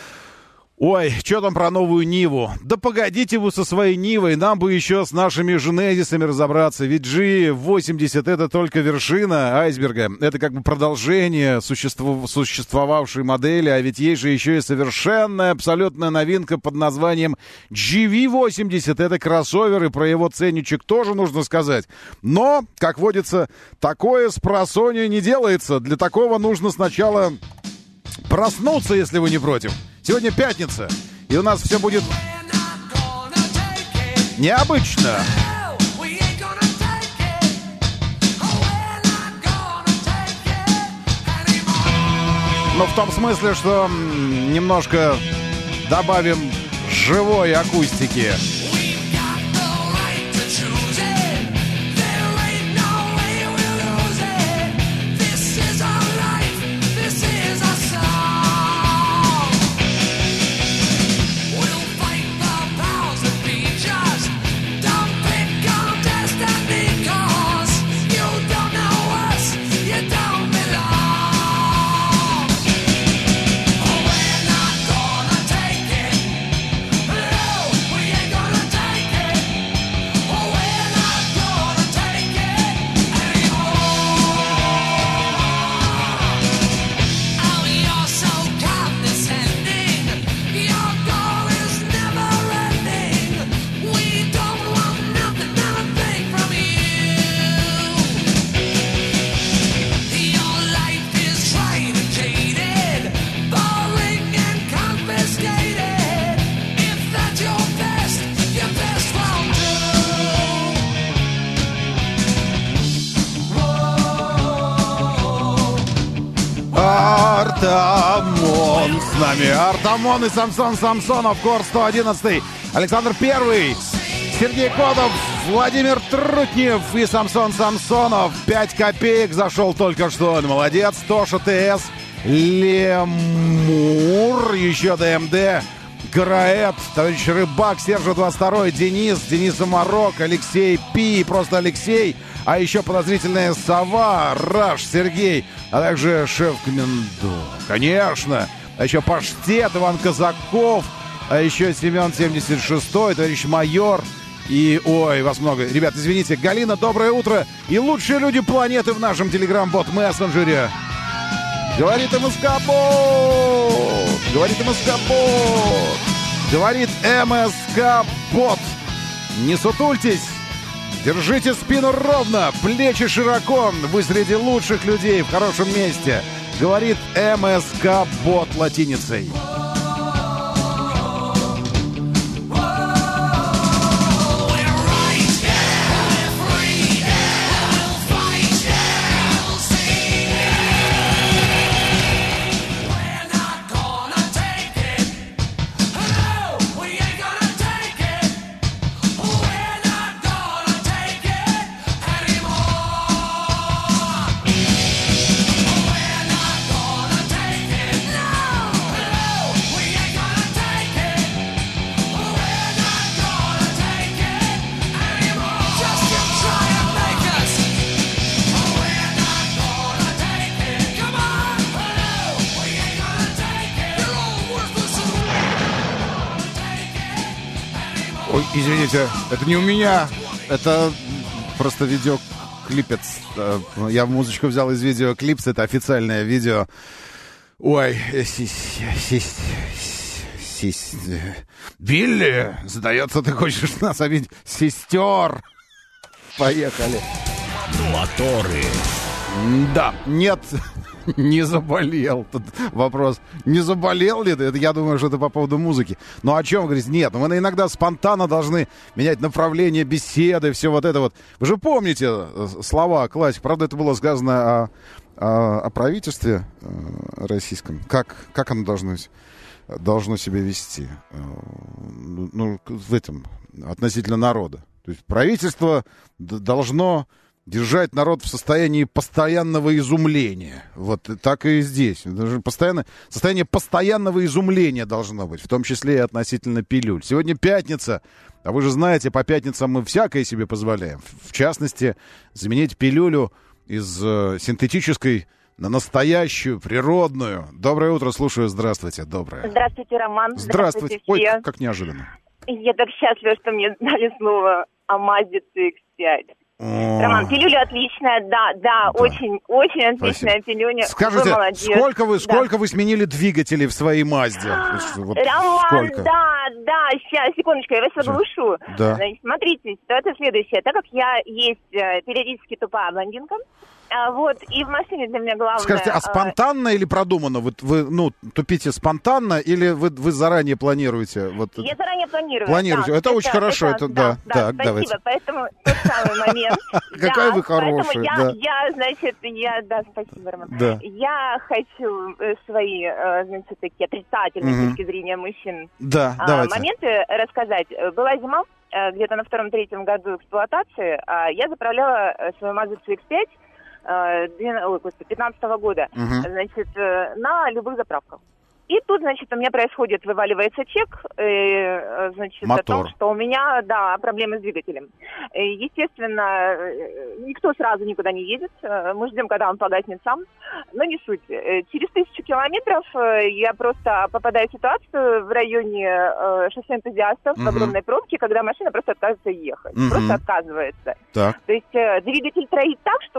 Ой, что там про новую Ниву? Да погодите вы со своей Нивой, нам бы еще с нашими Женезисами разобраться. Ведь джи восемьдесят это только вершина айсберга. Это как бы продолжение существу... существовавшей модели, а ведь есть же еще и совершенная абсолютная новинка под названием джи ви восемьдесят. Это кроссовер, и про его ценничек тоже нужно сказать. Но, как водится, такое с просонья не делается. Для такого нужно сначала проснуться, если вы не против. Сегодня пятница, и у нас все будет необычно. Но в том смысле, что немножко добавим живой акустики. Артамон с нами. Артамон и Самсон Самсонов. Кор сто одиннадцать. Александр Первый. Сергей Кодов. Владимир Трутнев и Самсон Самсонов. пять копеек зашел только что. Молодец. Тоша ТС. Лемур. Еще ДМД. Граэт. Товарищ Рыбак. Сержа двадцать два. Денис. Денис Марок. Алексей Пи. Просто Алексей. А еще подозрительная сова, Раш, Сергей, а также шеф Комендо. Конечно. А еще Паштет, Иван Казаков, а еще Семен семьдесят шесть, товарищ майор, И, ой, вас много. Ребят, извините, Галина, доброе утро. И лучшие люди планеты в нашем телеграм-бот-мессенджере. Говорит МСК-бот. Говорит МСК-бот. Говорит МСК-бот. Не сутультесь. Держите спину ровно, плечи широко. Вы среди лучших людей в хорошем месте. Говорит МСК-бот латиницей. Ой, извините, это не у меня, это просто видеоклипец. Я музычку взял из видеоклипса, это официальное видео. Ой, Билли, сдается, ты хочешь нас обидеть? Сестер. Поехали. Моторы. Да, нет, не заболел. Тут вопрос, не заболел ли ты? Это, я думаю, что это по поводу музыки. Но о чем говорить? Нет, мы иногда спонтанно должны менять направление беседы, все вот это вот. Вы же помните слова классик. Правда, это было сказано о, о, о правительстве российском. Как, как оно должно, должно себя вести? Ну, в этом, относительно народа. То есть правительство должно держать народ в состоянии постоянного изумления. Вот так и здесь. Даже постоянно, состояние постоянного изумления должно быть, в том числе и относительно пилюль. Сегодня пятница, а вы же знаете, по пятницам мы всякое себе позволяем. В частности, заменить пилюлю из э, синтетической на настоящую, природную. Доброе утро, слушаю. Здравствуйте, доброе. Здравствуйте, Роман. Здравствуйте. Здравствуйте. Ой, как неожиданно. Я так счастлива, что мне дали слово о Mazda си икс пять. Роман, пилюля отличная, да, да, да. очень, очень отличная Спасибо. Пилюля. Скажите, сколько вы, сколько да. вы сменили двигателей в своей Мазде? Вот Роман, сколько? да, да, сейчас, секундочку, я вас оглушу. Да. Значит, смотрите, ситуация следующая. Так как я есть периодически тупая блондинка, вот, и в машине для меня главное... Скажите, а спонтанно или продуманно? Вы, вы ну, тупите спонтанно или вы, вы заранее планируете? Вот я заранее планирую. Планируете, да, это, это очень это, хорошо. Это, да, да, да, так, спасибо, давайте. Поэтому тот самый момент. Какая вы хорошая, я, да. я, значит, я, да, спасибо, Роман. Да. Я хочу свои, значит, такие отрицательные с точки зрения мужчин моменты рассказать. Была зима, где-то на втором-третьем году эксплуатации, я заправляла свою Mazda си икс пять пятнадцатого года, uh-huh. значит, на любых заправках. И тут, значит, у меня происходит, вываливается чек, э, значит, Мотор. О том, что у меня, да, проблемы с двигателем. Естественно, никто сразу никуда не едет. Мы ждем, когда он погаснет сам. Но не суть. Через тысячу километров я просто попадаю в ситуацию в районе шоссе энтузиастов, uh-huh. в огромной пробке, когда машина просто отказывается ехать. Uh-huh. Просто отказывается. Так. То есть двигатель троит так, что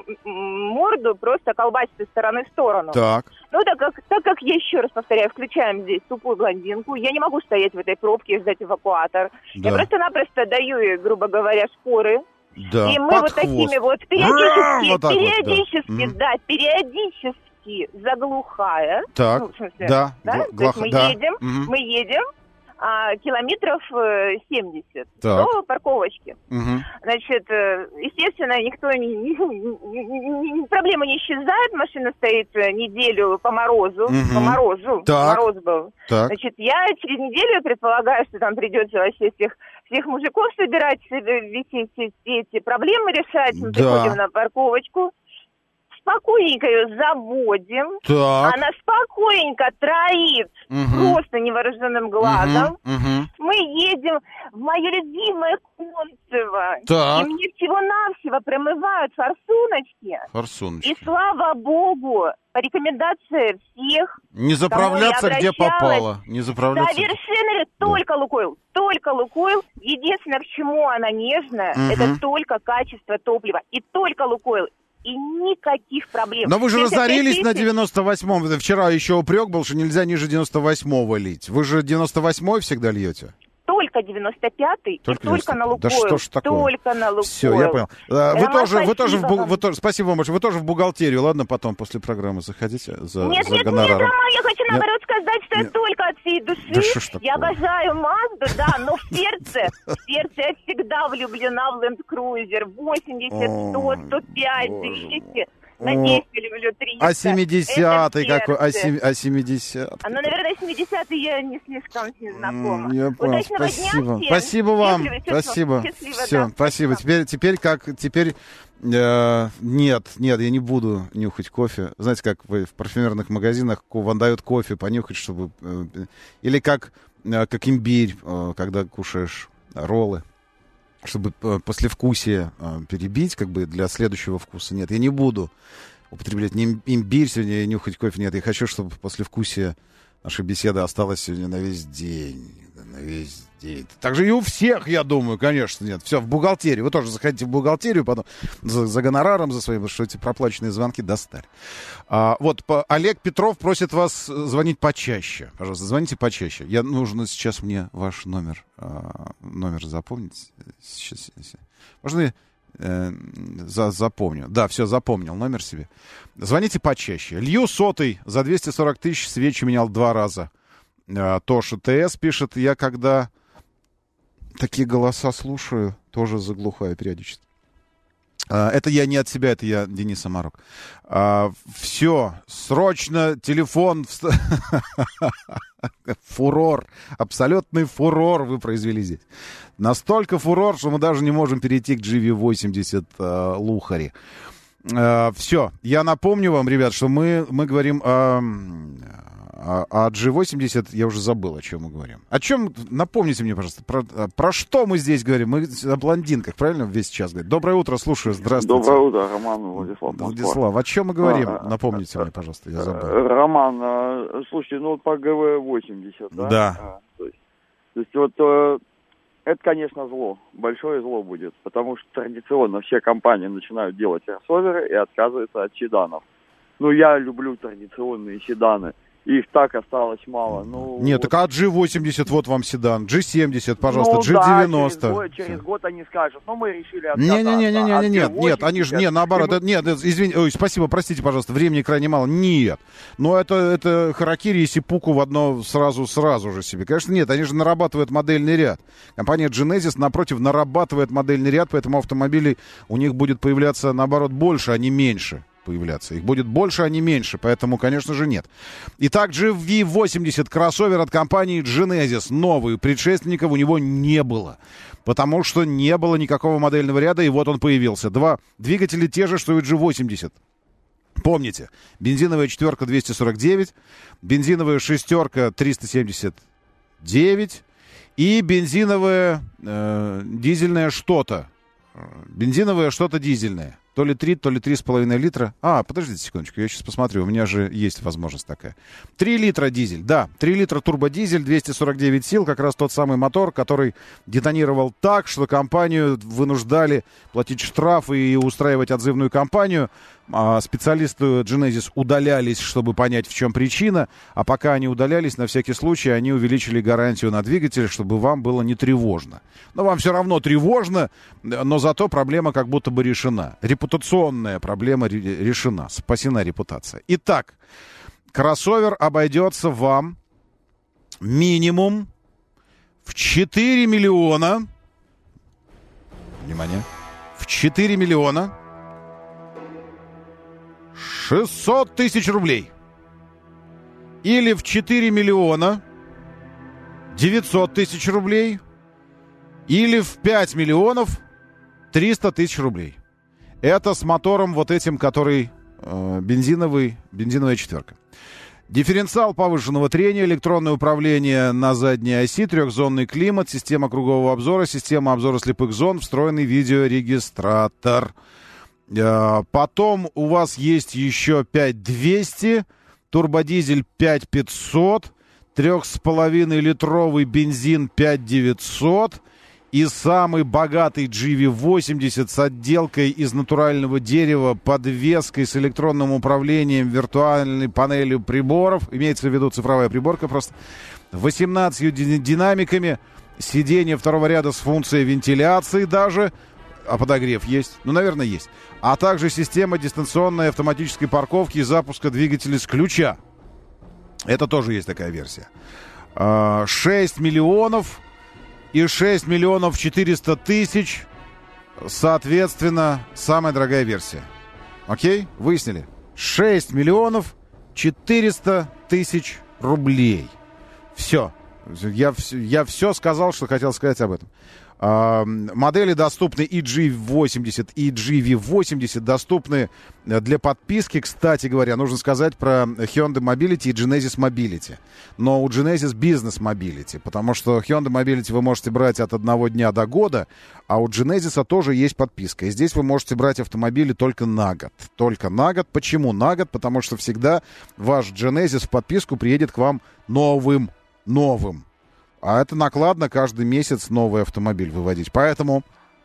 морду просто колбасит из стороны в сторону. Так. Ну, так как, так как я еще раз повторяю, включаем здесь тупую блондинку, я не могу стоять в этой пробке и ждать эвакуатор. Да. Я просто-напросто даю ей, грубо говоря, шпоры. Да, и мы вот хвост. Такими вот периодически, вот периодически, вот, да. да, периодически заглухая. Так, ну, в смысле, да. да? Гла- То есть мы да. едем, угу. мы едем. А, километров семьдесят так. до парковочки. Угу. Значит, естественно, никто не, не, не, не, проблема не исчезает. Машина стоит неделю по морозу. Угу. По морозу. Так. Мороз был. Так. Значит, я через неделю предполагаю, что там придется вообще всех, всех мужиков собирать, все, все, все эти проблемы решать. Мы да. приходим на парковочку. Спокойненько ее заводим. Так. Она спокойненько троит, угу. просто невооруженным глазом. Угу. Угу. Мы Мы едем в мое любимое Кунцево. Так. И мне всего-навсего промывают форсуночки. Форсуночки. И слава богу, по рекомендации всех. Не заправляться, где попало. Не заправляться. Совершенно верно. Только Лукойл. Только Лукойл. Единственное, к чему она нежная, угу. это только качество топлива. И только Лукойл. И никаких проблем. Но вы же разорились тысяч... на девяносто восьмом. Вчера еще упрек был, что нельзя ниже девяносто восьмого лить. Вы же девяносто восьмой всегда льете? Только девяносто пятый, только, и только на Лукойл. Да что ж такое? Только на Лукойл. Все, я понял. Вы тоже, вы тоже, в, вы тоже, спасибо вам большое. Вы тоже в бухгалтерию, ладно, потом после программы заходите за, нет, за нет, гонораром. Нет, Роман, я хочу нет. наоборот сказать, что нет. я только от всей души. Да я обожаю Мазду, да, но в сердце, в сердце я всегда влюблена в Land Cruiser. восемьдесят, сто, сто пять, двести. Надеюсь, я люблю триста. А семидесятый какой? А семидесятый? Ну, наверное, семидесятый я не слишком знакома. Я понял, спасибо. Спасибо вам. Спасибо. Все, спасибо. Теперь, теперь как, теперь... Э, нет, нет, я не буду нюхать кофе. Знаете, как вы в парфюмерных магазинах вам дают кофе понюхать, чтобы... Э, или как, э, как имбирь, э, когда кушаешь роллы. Чтобы послевкусие э, перебить, как бы для следующего вкуса. Нет, я не буду употреблять ни имбирь сегодня и нюхать кофе. Нет, я хочу, чтобы послевкусие нашей беседы осталось сегодня на весь день. На весь день. Так же и у всех, я думаю, конечно, нет. Все, в бухгалтерию. Вы тоже заходите в бухгалтерию потом за, за гонораром, за своим, потому что эти проплаченные звонки достали. А, вот по, Олег Петров просит вас звонить почаще. Пожалуйста, звоните почаще. Я нужно сейчас мне ваш номер, а, номер запомнить. Сейчас, сейчас. Можно я э, за, запомню? Да, все, запомнил номер себе. Звоните почаще. Лью сотый за двести сорок тысяч, свечи менял два раза. А, Тоша ТС пишет, я когда такие голоса слушаю, тоже заглухаю периодически. А, это я не от себя, это я Денис Самарок. А, все, срочно телефон. Фурор, абсолютный фурор вы произвели здесь. Настолько фурор, что мы даже не можем перейти к джи ви восемьдесят uh, Лухари. Uh, все, я напомню вам, ребят, что мы, мы говорим о... А, а джи восемьдесят, я уже забыл, о чем мы говорим. О чем, напомните мне, пожалуйста, про, про что мы здесь говорим? Мы о блондинках, правильно, весь час говорим? Доброе утро, слушаю, здравствуйте. Доброе утро, Роман, Владислав. Владислав, о чем мы говорим? А, напомните а, мне, пожалуйста, я забыл. Роман, а, слушайте, ну вот по джи ви восемьдесят, да? Да. А, то, есть, то есть вот э, это, конечно, зло, большое зло будет, потому что традиционно все компании начинают делать кроссоверы и отказываются от седанов. Ну, я люблю традиционные седаны. Их так осталось мало. Ну, нет, вот. Так а джи восемьдесят, вот вам седан. джи семьдесят, пожалуйста, ну, джи девяносто. Да, через год, через год они скажут, ну мы решили отказаться. Не-не-не, не, нет, нет, они же, не, наоборот, мы... нет, извините, ой, спасибо, простите, пожалуйста, времени крайне мало. Нет, но это, это харакири и сипуку в одно сразу-сразу же себе. Конечно, нет, они же нарабатывают модельный ряд. Компания Genesis, напротив, нарабатывает модельный ряд, поэтому автомобилей у них будет появляться, наоборот, больше, а не меньше. Появляться. Их будет больше, а не меньше, поэтому, конечно же, нет. Итак, джи ви восемьдесят, кроссовер от компании Genesis. Новый, предшественников у него не было, потому что не было никакого модельного ряда, и вот он появился. Два двигателя те же, что и джи восемьдесят. Помните, бензиновая четверка двести сорок девять, бензиновая шестерка триста семьдесят девять и бензиновая э, дизельная что-то. Бензиновое что-то дизельное. То ли три, то ли три с половиной литра. А, подождите секундочку, я сейчас посмотрю. У меня же есть возможность такая. три литра дизель, да. три литра турбодизель, двести сорок девять сил. Как раз тот самый мотор, который детонировал так, что компанию вынуждали платить штрафы и устраивать отзывную кампанию. А специалисты Genesis удалялись, чтобы понять, в чем причина. А пока они удалялись, на всякий случай, они увеличили гарантию на двигатель, чтобы вам было не тревожно. Но вам все равно тревожно, но зато проблема как будто бы решена. Репутационная проблема решена. Спасена репутация. Итак, кроссовер обойдется вам минимум в четыре миллиона. Внимание. В четыре миллиона шестьсот тысяч рублей. Или в четыре миллиона девятьсот тысяч рублей. Или в пять миллионов триста тысяч рублей. Это с мотором вот этим, который э, бензиновый, бензиновая четверка. Дифференциал повышенного трения, электронное управление на задней оси, трехзонный климат, система кругового обзора, система обзора слепых зон, встроенный видеорегистратор. Потом у вас есть еще пять двести, турбодизель пять пятьсот, три с половиной литровый бензин пять девятьсот и самый богатый джи ви восемьдесят с отделкой из натурального дерева, подвеской с электронным управлением, виртуальной панелью приборов, имеется в виду цифровая приборка просто, восемнадцатью динамиками, сиденье второго ряда с функцией вентиляции даже, а подогрев есть? Ну, наверное, есть. А также система дистанционной автоматической парковки и запуска двигателя с ключа. Это тоже есть такая версия. шесть миллионов и шесть миллионов четыреста тысяч, соответственно, самая дорогая версия. Окей? Выяснили? шесть миллионов четыреста тысяч рублей. Все. Я, я все сказал, что хотел сказать об этом. Uh, модели доступны и джи восемьдесят, и джи ви восемьдесят доступны для подписки. Кстати говоря, нужно сказать про Hyundai Mobility и Genesis Mobility. Но у Genesis Business Mobility, потому что Hyundai Mobility вы можете брать от одного дня до года, а у Genesis тоже есть подписка. И здесь вы можете брать автомобили только на год. Только на год. Почему на год? Потому что всегда ваш Genesis в подписку приедет к вам новым. Новым. А это накладно каждый месяц новый автомобиль выводить. Поэтому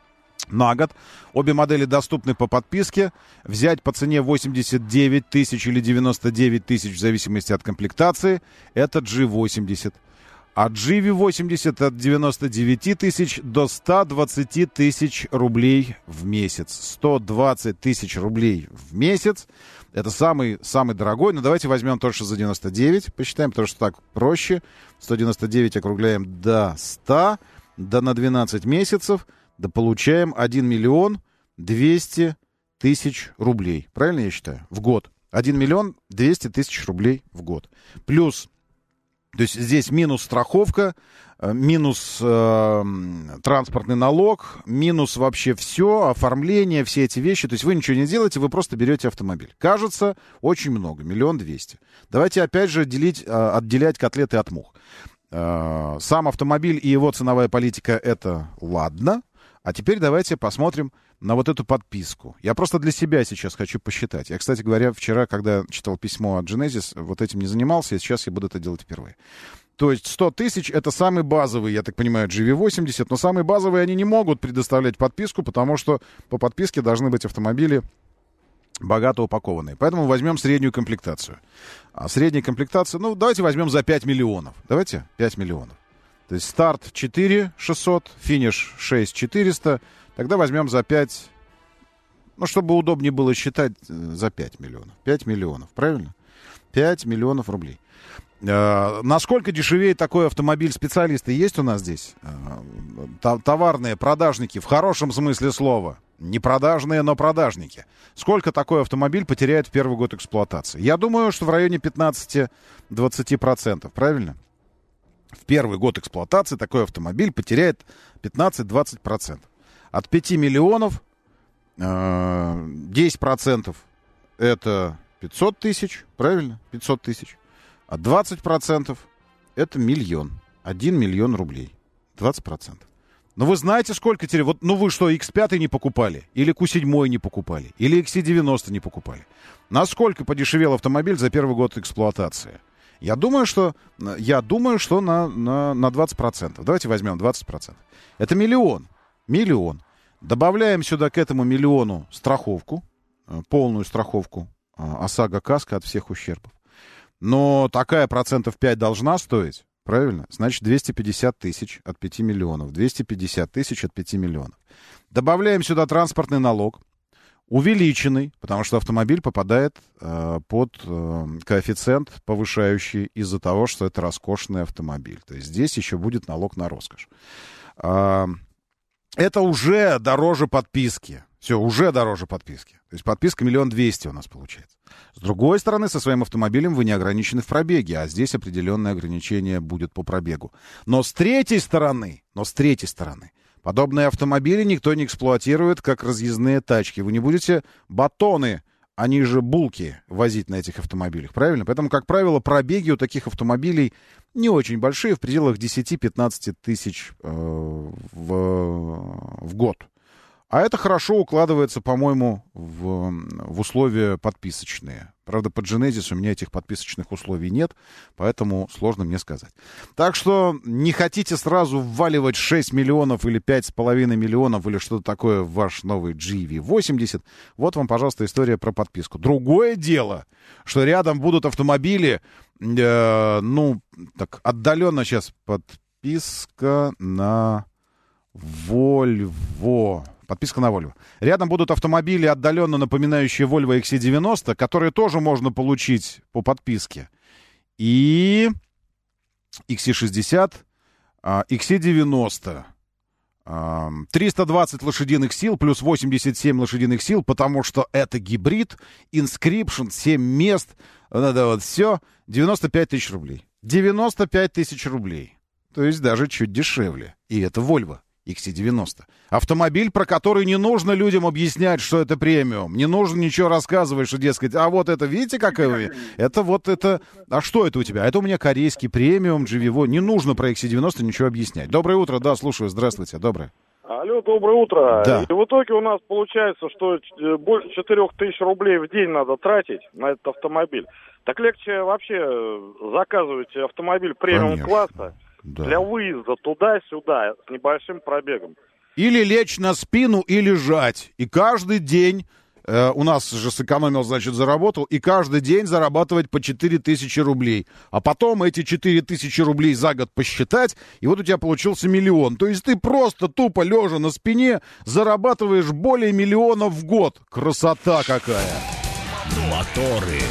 на год обе модели доступны по подписке. Взять по цене восемьдесят девять тысяч или девяносто девять тысяч в зависимости от комплектации. Это джи восемьдесят. А джи ви восемьдесят от девяноста девяти тысяч до ста двадцати тысяч рублей в месяц. сто двадцать тысяч рублей в месяц. Это самый, самый дорогой. Но давайте возьмем то, что за девяносто девять. Посчитаем, потому что так проще. сто девяносто девять округляем до ста. Да на двенадцать месяцев. Да получаем один миллион двести тысяч рублей. Правильно я считаю? В год. один миллион двести тысяч рублей в год. Плюс, то есть здесь минус страховка, минус э, транспортный налог, минус вообще все, оформление, все эти вещи. То есть вы ничего не делаете, вы просто берете автомобиль. Кажется, очень много, миллион двести. Давайте опять же делить, э, отделять котлеты от мух. Э, сам автомобиль и его ценовая политика — это ладно. А теперь давайте посмотрим на вот эту подписку. Я просто для себя сейчас хочу посчитать. Я, кстати говоря, вчера, когда читал письмо от Genesis, вот этим не занимался, и сейчас я буду это делать впервые. То есть сто тысяч — это самый базовый, я так понимаю, джи ви восемьдесят, но самые базовые они не могут предоставлять подписку, потому что по подписке должны быть автомобили богато упакованные. Поэтому возьмем среднюю комплектацию. А средняя комплектация, ну, давайте возьмем за пять миллионов. Давайте, пять миллионов. То есть старт четыре шестьсот, финиш шесть четыреста. Тогда возьмем за пять, ну, чтобы удобнее было считать, за пять миллионов. пять миллионов, правильно? пять миллионов рублей. Э, насколько дешевеет такой автомобиль? Специалисты есть у нас здесь? Э, товарные продажники, в хорошем смысле слова. Не продажные, но продажники. Сколько такой автомобиль потеряет в первый год эксплуатации? Я думаю, что в районе пятнадцать-двадцать процентов, правильно? В первый год эксплуатации такой автомобиль потеряет пятнадцать-двадцать процентов. От пяти миллионов э, десять процентов это пятьсот тысяч, правильно? пятьсот тысяч. А двадцать процентов это миллион. один миллион рублей. двадцать процентов. Но вы знаете, сколько теперь... Вот, ну вы что, икс пять не покупали? Или кью семь не покупали? Или икс девяносто не покупали? Насколько подешевел автомобиль за первый год эксплуатации? Я думаю, что, я думаю, что на, на, на двадцать процентов. Давайте возьмем двадцать процентов. Это миллион. Миллион. Добавляем сюда к этому миллиону страховку, полную страховку ОСАГО КАСКО от всех ущербов. Но такая процентов пять должна стоить, правильно? Значит, двести пятьдесят тысяч от пяти миллионов. двести пятьдесят тысяч от пяти миллионов. Добавляем сюда транспортный налог. Увеличенный, потому что автомобиль попадает э, под э, коэффициент повышающий из-за того, что это роскошный автомобиль. То есть здесь еще будет налог на роскошь. Э, это уже дороже подписки. Все, уже дороже подписки. То есть подписка миллион двести у нас получается. С другой стороны, со своим автомобилем вы не ограничены в пробеге, а здесь определенное ограничение будет по пробегу. Но с третьей стороны, но с третьей стороны, подобные автомобили никто не эксплуатирует как разъездные тачки. Вы не будете батоны они же булки возить на этих автомобилях, правильно? Поэтому, как правило, пробеги у таких автомобилей не очень большие, в пределах десять-пятнадцать тысяч э, в, в год. А это хорошо укладывается, по-моему, в, в условия подписочные. Правда, под Genesis у меня этих подписочных условий нет, поэтому сложно мне сказать. Так что не хотите сразу вваливать шесть миллионов или пять с половиной миллионов или что-то такое в ваш новый джи ви восемьдесят. Вот вам, пожалуйста, история про подписку. Другое дело, что рядом будут автомобили, э, ну, так, отдаленно сейчас подписка на Volvo. Подписка на Volvo. Рядом будут автомобили, отдаленно напоминающие Volvo икс си девяносто, которые тоже можно получить по подписке. И икс си шестьдесят, икс си девяносто. триста двадцать лошадиных сил плюс восемьдесят семь лошадиных сил, потому что это гибрид, Inscription, семь мест, надо вот все, девяносто пять тысяч рублей. девяносто пять тысяч рублей. То есть даже чуть дешевле. И это Volvo икс си девяносто. Автомобиль, про который не нужно людям объяснять, что это премиум. Не нужно ничего рассказывать, что, дескать, а вот это, видите, какая вы? Это вот это... А что это у тебя? Это у меня корейский премиум, джи ви. Не нужно про икс си девяносто ничего объяснять. Доброе утро, да, слушаю, здравствуйте, доброе. Алло, доброе утро. Да. И в итоге у нас получается, что больше четырех тысяч рублей в день надо тратить на этот автомобиль. Так легче вообще заказывать автомобиль премиум-класса. Да. Для выезда туда-сюда с небольшим пробегом. Или лечь на спину и лежать. И каждый день, э, у нас же сэкономил, значит, заработал, и каждый день зарабатывать по четыре тысячи рублей. А потом эти четыре тысячи рублей за год посчитать, и вот у тебя получился миллион. То есть ты просто тупо лежа на спине зарабатываешь более миллиона в год. Красота какая! Моторы.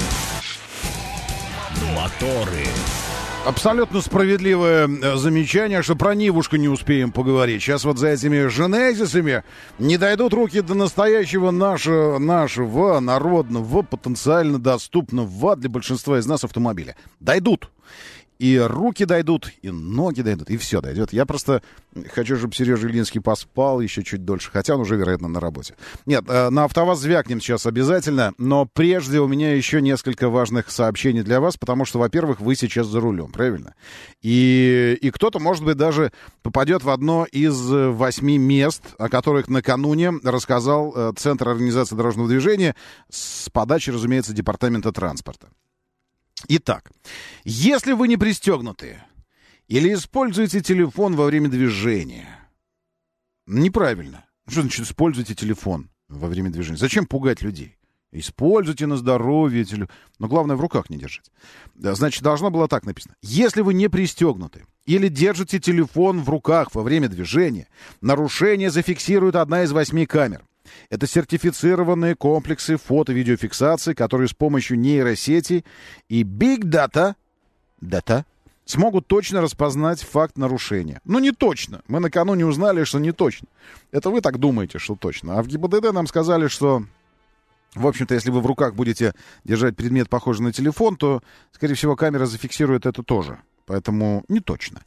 Моторы. Абсолютно справедливое замечание, что про Нивушку не успеем поговорить. Сейчас вот за этими Женезисами не дойдут руки до настоящего нашего, нашего народного, потенциально доступного для большинства из нас автомобиля. Дойдут. И руки дойдут, и ноги дойдут, и все дойдет. Я просто хочу, чтобы Сережа Ильинский поспал еще чуть дольше, хотя он уже, вероятно, на работе. Нет, на АвтоВАЗ звякнем сейчас обязательно, но прежде у меня еще несколько важных сообщений для вас, потому что, во-первых, вы сейчас за рулем, правильно? И, и кто-то, может быть, даже попадет в одно из восьми мест, о которых накануне рассказал Центр организации дорожного движения с подачи, разумеется, Департамента транспорта. Итак, если вы не пристегнуты или используете телефон во время движения, неправильно. Что значит используйте телефон во время движения? Зачем пугать людей? Используйте на здоровье, телефон. Но главное в руках не держите. Значит, должно было так написано. Если вы не пристегнуты или держите телефон в руках во время движения, нарушение зафиксирует одна из восьми камер. Это сертифицированные комплексы фото-видеофиксации, которые с помощью нейросети и Big Data, data смогут точно распознать факт нарушения. Ну, не точно. Мы накануне узнали, что не точно. Это вы так думаете, что точно. А в ГИБДД нам сказали, что, в общем-то, если вы в руках будете держать предмет, похожий на телефон, то, скорее всего, камера зафиксирует это тоже. Поэтому не точно.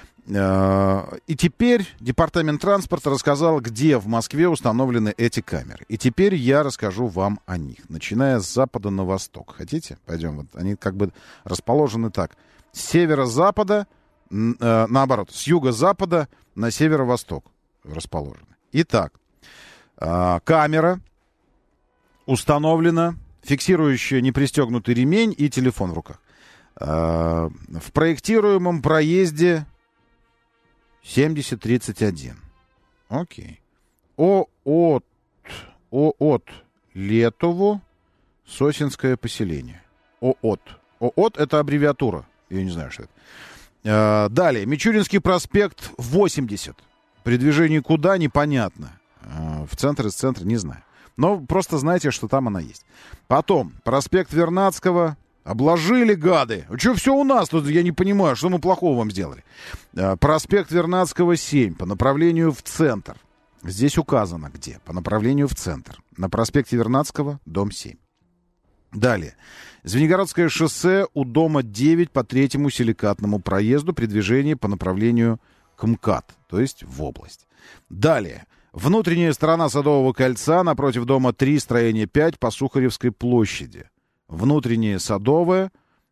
И теперь Департамент транспорта рассказал, где в Москве установлены эти камеры. И теперь я расскажу вам о них, начиная с запада на восток. Хотите? Пойдем. Вот они как бы расположены так. С северо-запада, э, наоборот, с юго-запада на северо-восток расположены. Итак, э, камера установлена, фиксирующая непристегнутый ремень и телефон в руках. Э, в проектируемом проезде семьдесят тридцать один. Окей. О от, О от Летово, Сосинское поселение. О от. О от это аббревиатура. Я не знаю, что это. А, далее. Мичуринский проспект восемьдесят. При движении куда, непонятно. А, в центр, из центра, не знаю. Но просто знайте, что там она есть. Потом. Проспект Вернадского. Обложили, гады. Что все у нас тут? Я не понимаю, что мы плохого вам сделали. Проспект Вернадского, семь, по направлению в центр. Здесь указано где. По направлению в центр. На проспекте Вернадского, дом семь. Далее. Звенигородское шоссе у дома девять по третьему силикатному проезду при движении по направлению к МКАД, то есть в область. Далее. Внутренняя сторона Садового кольца напротив дома три, строение пять по Сухаревской площади. Внутренняя Садовая,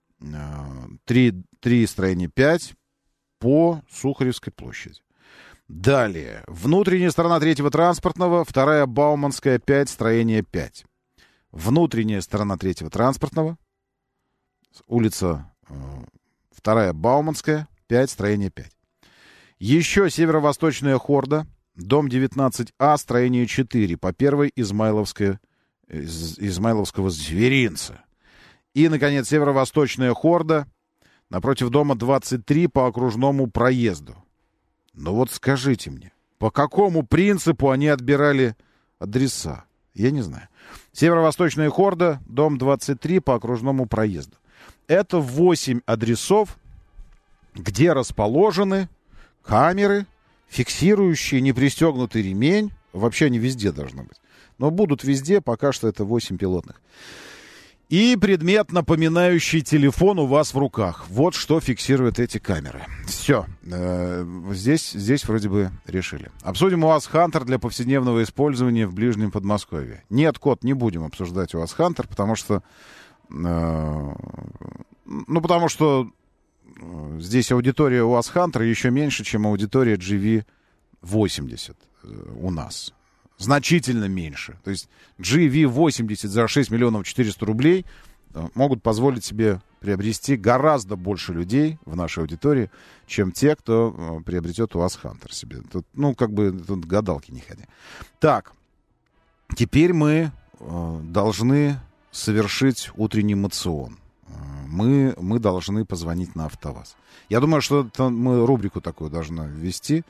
три, три, строение пять по Сухаревской площади. Далее. Внутренняя сторона третьего транспортного, вторая Бауманская, пять, строение пять. Внутренняя сторона третьего транспортного, улица вторая Бауманская, пять, строение пять. Еще северо-восточная Хорда, дом девятнадцать А, строение четыре, по первой Измайловская, из, Измайловского зверинца. И, наконец, северо-восточная Хорда, напротив дома двадцать три по окружному проезду. Ну вот скажите мне, по какому принципу они отбирали адреса? Я не знаю. Северо-восточная Хорда, дом двадцать три по окружному проезду. Это восемь адресов, где расположены камеры, фиксирующие непристегнутый ремень. Вообще они везде должны быть. Но будут везде, пока что это восемь пилотных. И предмет, напоминающий телефон, у вас в руках. Вот что фиксируют эти камеры. Все. Здесь, здесь вроде бы решили. Обсудим УАЗ «Хантер» для повседневного использования в ближнем Подмосковье. Нет, кот, не будем обсуждать УАЗ «Хантер», потому что... Ну, потому что здесь аудитория УАЗ «Хантер» еще меньше, чем аудитория джи ви восемьдесят у нас. Значительно меньше. То есть джи ви восемьдесят за шесть миллионов четыреста рублей могут позволить себе приобрести гораздо больше людей в нашей аудитории, чем те, кто приобретет УАЗ «Хантер» себе. Тут, ну, как бы, тут гадалки не ходи. Так, теперь мы э, должны совершить утренний мацион. Мы, мы должны позвонить на АвтоВАЗ. Я думаю, что это мы рубрику такую должны ввести.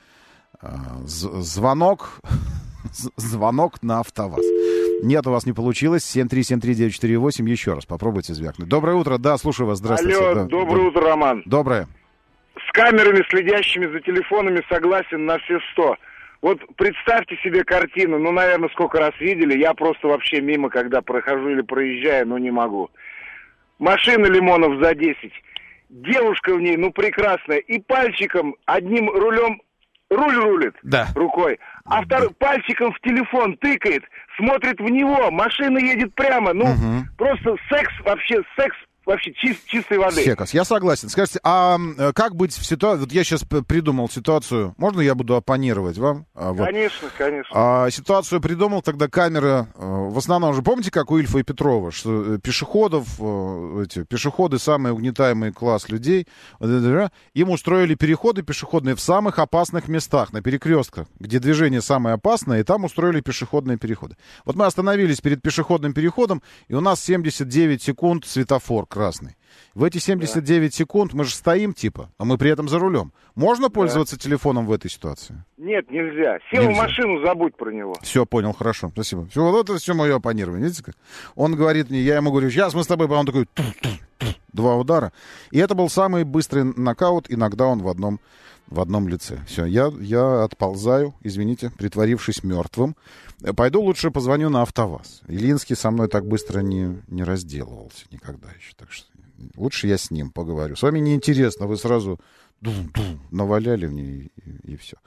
Звонок... Звонок на АвтоВАЗ. Нет, у вас не получилось. семь три семь три девять четыре восемь. Еще раз попробуйте звякнуть. Доброе утро. Да, слушаю вас. Здравствуйте. Алло, да, доброе да. утро, Роман. Доброе. С камерами, следящими за телефонами, согласен на все сто. Вот представьте себе картину. Ну, наверное, сколько раз видели. Я просто вообще мимо, когда прохожу или проезжаю, ну, не могу. Машина лимонов за десять. Девушка в ней, ну, прекрасная. И пальчиком, одним рулем... Руль рулит да. рукой, а второй пальчиком в телефон тыкает, смотрит в него, машина едет прямо. Ну, угу. просто секс, вообще секс, вообще чист, чистой воды. Секс, я согласен. Скажите, а как быть в ситуации... Вот я сейчас придумал ситуацию. Можно я буду оппонировать вам? Вот. Конечно, конечно. А, ситуацию придумал, тогда камера... В основном же, помните, как у Ильфа и Петрова, что пешеходов, эти, пешеходы, самый угнетаемый класс людей, им устроили переходы пешеходные в самых опасных местах, на перекрестках, где движение самое опасное, и там устроили пешеходные переходы. Вот мы остановились перед пешеходным переходом, и у нас семьдесят девять секунд светофор красный. В эти семьдесят девять да. секунд мы же стоим, типа, а мы при этом за рулем. Можно пользоваться да. телефоном в этой ситуации? Нет, нельзя. Сел нельзя. в машину, забудь про него. Все, понял, хорошо, спасибо. Все, вот это все мое оппонирование. Видите как? Он говорит мне, я ему говорю, сейчас мы с тобой, он такой, два удара. И это был самый быстрый нокаут, иногда он в одном, в одном лице. Все, я, я отползаю, извините, притворившись мертвым. Пойду лучше позвоню на АвтоВАЗ. Ильинский со мной так быстро не, не разделывался никогда еще, так что... Лучше я с ним поговорю. С вами неинтересно, вы сразу дум-дум, наваляли мне и, и, и все.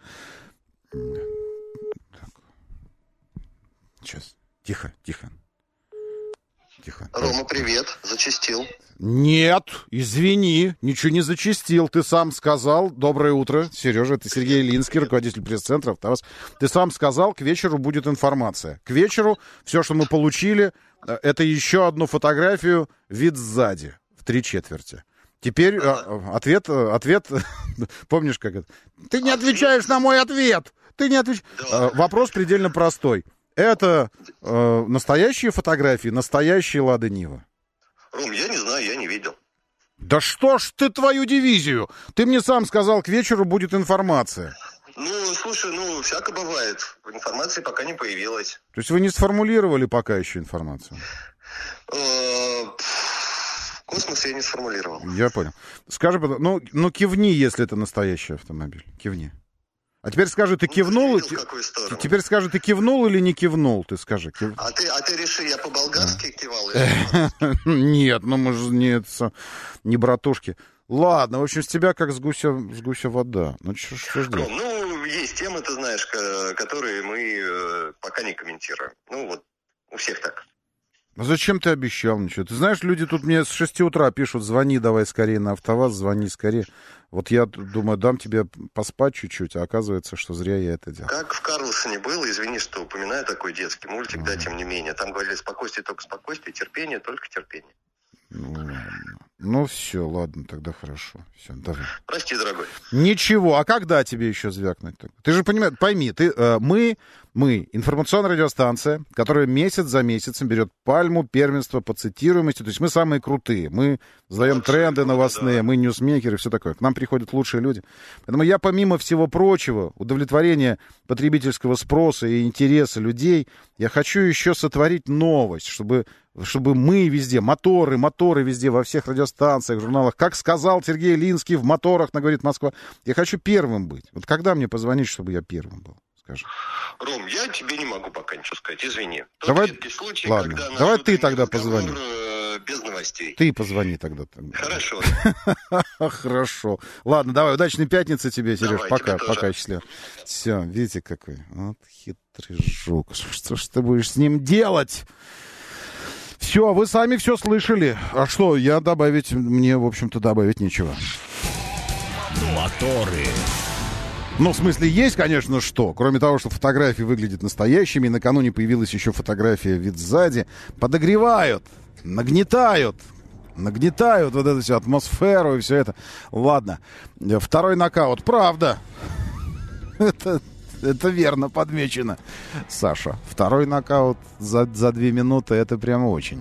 Так. Сейчас. Тихо, тихо. Тихо. Рома, привет. Зачастил. Нет, извини, ничего не зачастил. Ты сам сказал. Доброе утро, Сережа. Это Сергей Ильинский, руководитель пресс-центра АвтоВАЗ. Ты сам сказал, к вечеру будет информация. К вечеру все, что мы получили, это еще одну фотографию, вид сзади. Три четверти. Теперь а, ответ, ответ, помнишь, как это? Ты не отвечаешь на мой ответ. Ты не отвечаешь. А, вопрос предельно простой. Это а, настоящие фотографии, настоящие Лада Нива? Ром, я не знаю, я не видел. Да что ж ты твою дивизию? Ты мне сам сказал, к вечеру будет информация. Ну, слушай, ну, всяко бывает. Информации пока не появилась. То есть вы не сформулировали пока еще информацию? Космос я не сформулировал. Я понял. Скажи, ну, ну кивни, если это настоящий автомобиль. Кивни. А теперь скажи, ты кивнул? Ну, ты теперь скажи, ты кивнул или не кивнул? Ты скажи. Кив... А ты, а ты реши, я по-болгарски кивал? Нет, ну мы же не, не братушки. Ладно, в общем, с тебя как с гуся, с гуся вода. Ну что ж делать? Ну, есть темы, ты знаешь, которые мы пока не комментируем. Ну, вот у всех так. А зачем ты обещал ничего? Ты знаешь, люди тут мне с шести утра пишут, звони давай скорее на АвтоВАЗ, звони скорее. Вот я думаю, дам тебе поспать чуть-чуть, а оказывается, что зря я это делал. Как в Карлсоне было, извини, что упоминаю такой детский мультик, да, тем не менее. Там говорили, спокойствие, только спокойствие, терпение, только терпение. Ну, ладно. Ну, все, ладно, тогда хорошо. Все, давай. Прости, дорогой. Ничего, а когда тебе еще звякнуть? Ты же понимаешь, пойми, ты, э, мы, мы, информационная радиостанция, которая месяц за месяцем берет пальму первенства по цитируемости. То есть мы самые крутые. Мы сдаем тренды новостные, да. Мы ньюсмейкеры, все такое. К нам приходят лучшие люди. Поэтому я, помимо всего прочего, удовлетворения потребительского спроса и интереса людей, я хочу еще сотворить новость, чтобы... чтобы мы везде, моторы, моторы везде, во всех радиостанциях, журналах. Как сказал Сергей Линский в «Моторах» на «Говорит Москва». Я хочу первым быть. Вот когда мне позвонить, чтобы я первым был? Скажи. Ром, я тебе не могу пока ничего сказать, извини. Тот Давай, редкий случай, ладно. когда Давай ты тогда позвони. Без новостей. Ты позвони тогда. тогда. Хорошо. Хорошо. Ладно, давай, удачной пятницы тебе, Сереж. Давай, пока, тебе пока, счастливо. Все, видите, какой. Вот хитрый жук. Что ж ты будешь с ним делать? Все, вы сами все слышали. А что, я добавить, мне, в общем-то, добавить нечего. Моторы. Ну, в смысле, есть, конечно, что. Кроме того, что фотографии выглядят настоящими, и накануне появилась еще фотография вид сзади. Подогревают, нагнетают, нагнетают вот эту всю атмосферу и все это. Ладно. Второй нокаут. Правда. Это... Это верно подмечено, Саша. Второй нокаут за, за две минуты, это прямо очень.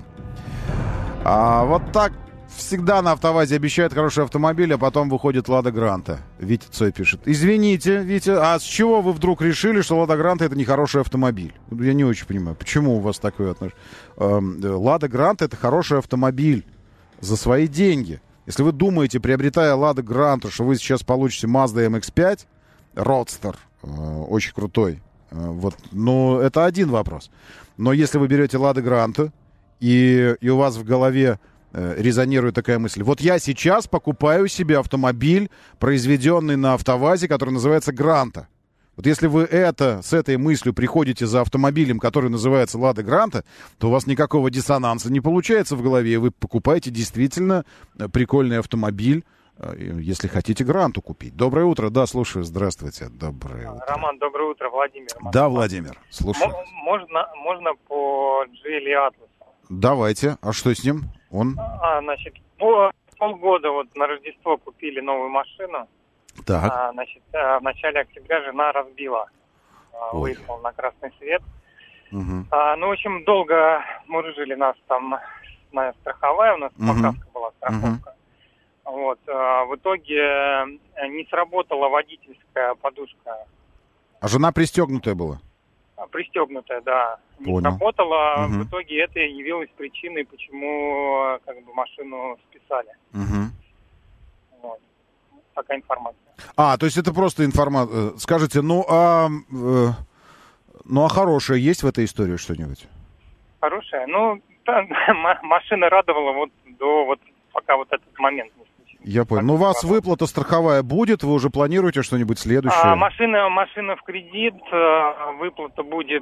А вот так всегда на АвтоВАЗе обещают хороший автомобиль, а потом выходит Лада Гранта. Витя Цой пишет. Извините, Витя, а с чего вы вдруг решили, что Лада Гранта это не хороший автомобиль? Я не очень понимаю, почему у вас такое отношение. Лада Гранта это хороший автомобиль за свои деньги. Если вы думаете, приобретая Лада Гранту, что вы сейчас получите Mazda эм икс пять, Roadster, очень крутой. Вот. Но это один вопрос. Но если вы берете Лада Гранту, и, и у вас в голове э, резонирует такая мысль. Вот я сейчас покупаю себе автомобиль, произведенный на АвтоВАЗе, который называется Гранта. Вот если вы это, с этой мыслью приходите за автомобилем, который называется Лада Гранта, то у вас никакого диссонанса не получается в голове, и вы покупаете действительно прикольный автомобиль, если хотите Гранту купить. Доброе утро, да, слушаю, здравствуйте. Доброе утро. Роман, доброе утро, Владимир. Да, Владимир, слушаю. М- можно, можно по джи эл и Atlas? Давайте, а что с ним? Он? А, значит, по полгода вот на Рождество купили новую машину. Так. А, значит, в начале октября жена разбила. А, выехала на красный свет. Угу. А, ну, в общем, долго мурыжили нас там, на страховая, у нас угу. поправка была, страховка. Угу. Вот, а, в итоге не сработала водительская подушка. А жена пристегнутая была? Пристегнутая, да. Не Понял. сработала. Угу. В итоге это явилось причиной, почему как бы машину списали. Угу. Вот. Такая информация. А, то есть это просто информация. Скажите, ну а, э, ну а хорошее есть в этой истории что-нибудь? Хорошая? Ну, та, машина радовала вот до вот пока вот этот момент не случился. Я понял. Ну, у вас выплата страховая будет? Вы уже планируете что-нибудь следующее? А, машина, машина в кредит, выплата будет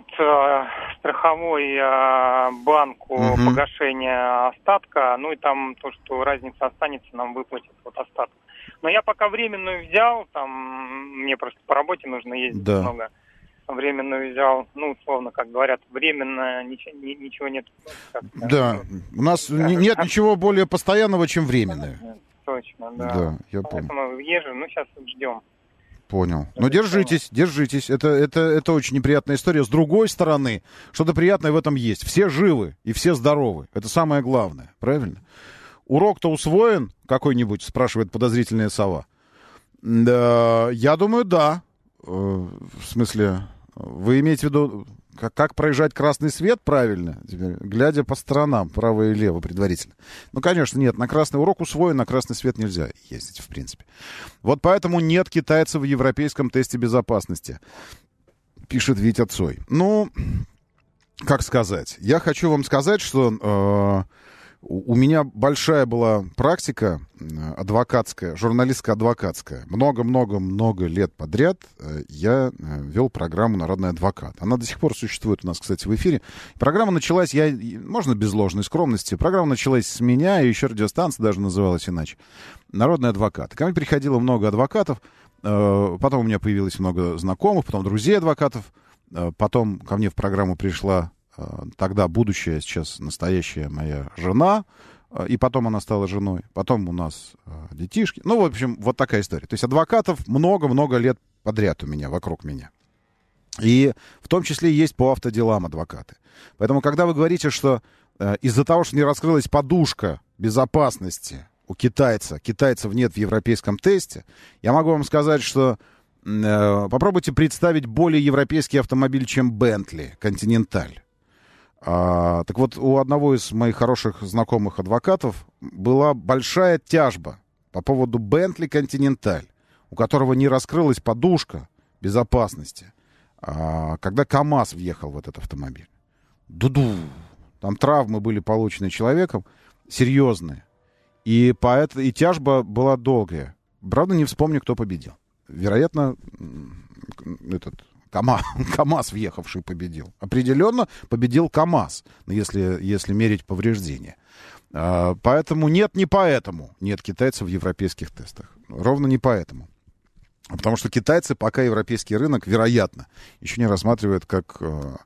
страховой банку угу. погашения остатка, ну и там то, что разница останется, нам выплатят вот остаток. Но я пока временную взял, там мне просто по работе нужно ездить да. много. Временную взял, ну, условно, как говорят, временно ничего, ничего нет. Да, у нас да. нет ничего более постоянного, чем временное. Точно, да. Да, я понял. Поэтому езжу, ну, сейчас ждем. Понял. Но держитесь, держитесь. Это, это, это очень неприятная история. С другой стороны, что-то приятное в этом есть. Все живы и все здоровы. Это самое главное, правильно? Урок-то усвоен какой-нибудь, спрашивает подозрительная сова. Да, я думаю, да. В смысле, вы имеете в виду, как, как проезжать красный свет правильно, теперь, глядя по сторонам, право и лево предварительно? Ну, конечно, нет, на красный урок усвоен, на красный свет нельзя ездить, в принципе. Вот поэтому нет китайцев в европейском тесте безопасности, пишет Витя Цой. Ну, как сказать, я хочу вам сказать, что... Э, У меня большая была практика адвокатская, журналистско-адвокатская. Много-много-много лет подряд я вел программу «Народный адвокат». Она до сих пор существует у нас, кстати, в эфире. Программа началась, я, можно без ложной скромности, программа началась с меня, и еще радиостанция даже называлась иначе. «Народный адвокат». Ко мне приходило много адвокатов, потом у меня появилось много знакомых, потом друзей адвокатов, потом ко мне в программу пришла тогда будущая, сейчас настоящая моя жена, и потом она стала женой, потом у нас детишки. Ну, в общем, вот такая история. То есть адвокатов много-много лет подряд у меня, вокруг меня. И в том числе есть по автоделам адвокаты. Поэтому, когда вы говорите, что э, из-за того, что не раскрылась подушка безопасности у китайца, китайцев нет в европейском тесте, я могу вам сказать, что э, попробуйте представить более европейский автомобиль, чем Bentley Continental. А, так вот, у одного из моих хороших знакомых адвокатов была большая тяжба по поводу Bentley Continental, у которого не раскрылась подушка безопасности, а, когда КАМАЗ въехал в этот автомобиль. Ду-ду! Там травмы были получены человеком, серьезные. И, поэт... и тяжба была долгая. Правда, не вспомню, кто победил. Вероятно, этот... КАМАЗ, КАМАЗ въехавший победил. Определенно победил КАМАЗ, если, если мерить повреждения. А, поэтому нет, не поэтому нет китайцев в европейских тестах. Ровно не поэтому. Потому что китайцы пока европейский рынок, вероятно, еще не рассматривают как,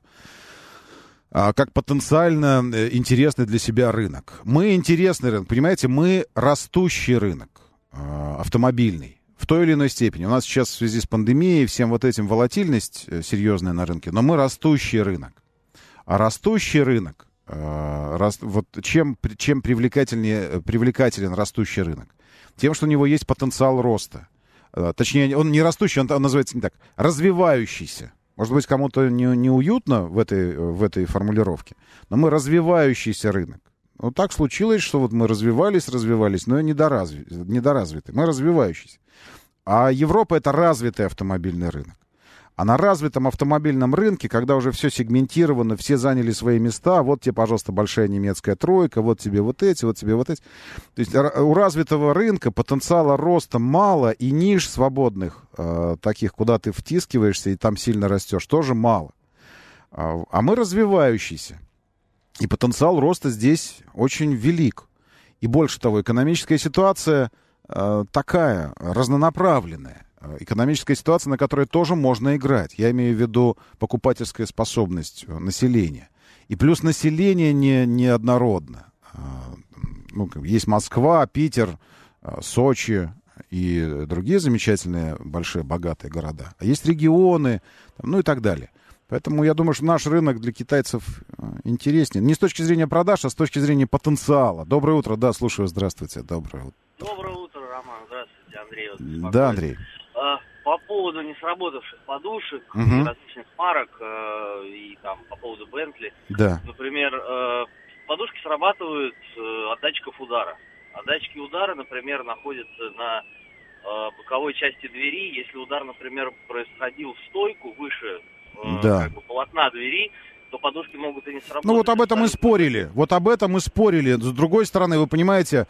а, как потенциально интересный для себя рынок. Мы интересный рынок, понимаете, мы растущий рынок а, автомобильный. В той или иной степени. У нас сейчас в связи с пандемией, всем вот этим волатильность серьезная на рынке, но мы растущий рынок. А растущий рынок, э, рас, вот чем, чем привлекательнее, привлекателен растущий рынок? Тем, что у него есть потенциал роста. Э, точнее, он не растущий, он, он называется не так, развивающийся. Может быть, кому-то не, неуютно в этой, в этой формулировке, но мы развивающийся рынок. Вот так случилось, что вот мы развивались, развивались, но недоразви, недоразвиты. Мы развивающиеся. А Европа — это развитый автомобильный рынок. А на развитом автомобильном рынке, когда уже все сегментировано, все заняли свои места, вот тебе, пожалуйста, большая немецкая тройка, вот тебе вот эти, вот тебе вот эти. То есть у развитого рынка потенциала роста мало, и ниш свободных, э, таких, куда ты втискиваешься и там сильно растешь, тоже мало. А, а мы развивающиеся. И потенциал роста здесь очень велик. И больше того, экономическая ситуация э, такая, разнонаправленная. Экономическая ситуация, на которой тоже можно играть. Я имею в виду покупательская способность населения. И плюс население не, неоднородно. Ну, есть Москва, Питер, Сочи и другие замечательные, большие, богатые города. А есть регионы, ну и так далее. Поэтому я думаю, что наш рынок для китайцев интереснее. Не с точки зрения продаж, а с точки зрения потенциала. Доброе утро, да, слушаю, здравствуйте. Доброе утро. Доброе утро, Роман. Здравствуйте, Андрей. Вот, да, Андрей. По поводу несработавших подушек, угу. различных марок э, и там по поводу Bentley. Да. Например, э, подушки срабатывают э, от датчиков удара. А датчики удара, например, находятся на э, боковой части двери. Если удар, например, происходил в стойку выше э, да. как бы полотна двери, то подушки могут и не сработать. Ну вот об этом мы спорили. Вот об этом мы спорили. С другой стороны, вы понимаете,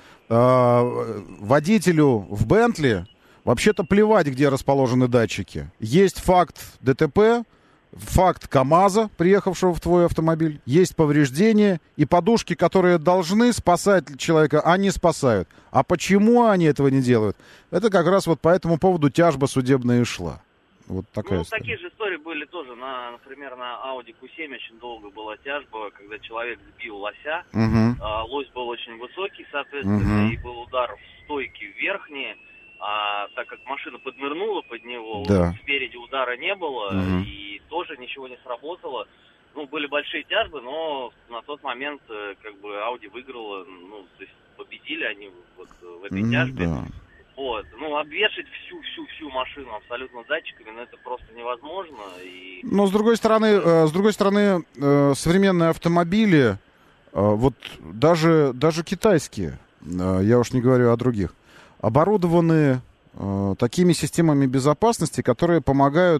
э, водителю в Bentley вообще-то плевать, где расположены датчики. Есть факт ДТП, факт КАМАЗа, приехавшего в твой автомобиль, есть повреждения и подушки, которые должны спасать человека, они спасают. А почему они этого не делают? Это как раз вот по этому поводу тяжба судебная и шла. Вот такая ну, история. Такие же истории были тоже, на, например, на Audi кью семь очень долго была тяжба, когда человек сбил лося. Угу. А, лось был очень высокий, соответственно, угу. и был удар в стойке верхние. А так как машина поднырнула под него, да. спереди удара не было, угу. и тоже ничего не сработало. Ну, были большие тяжбы, но на тот момент как бы Audi выиграла, ну, то есть победили они вот в этой ну, тяжбе. Да. Вот. Ну, обвешать всю-всю-всю машину абсолютно датчиками, ну, это просто невозможно. И... Но, с другой стороны, э, с другой стороны, э, современные автомобили, э, вот даже, даже китайские, э, я уж не говорю о других, оборудованы э, такими системами безопасности, которые помогают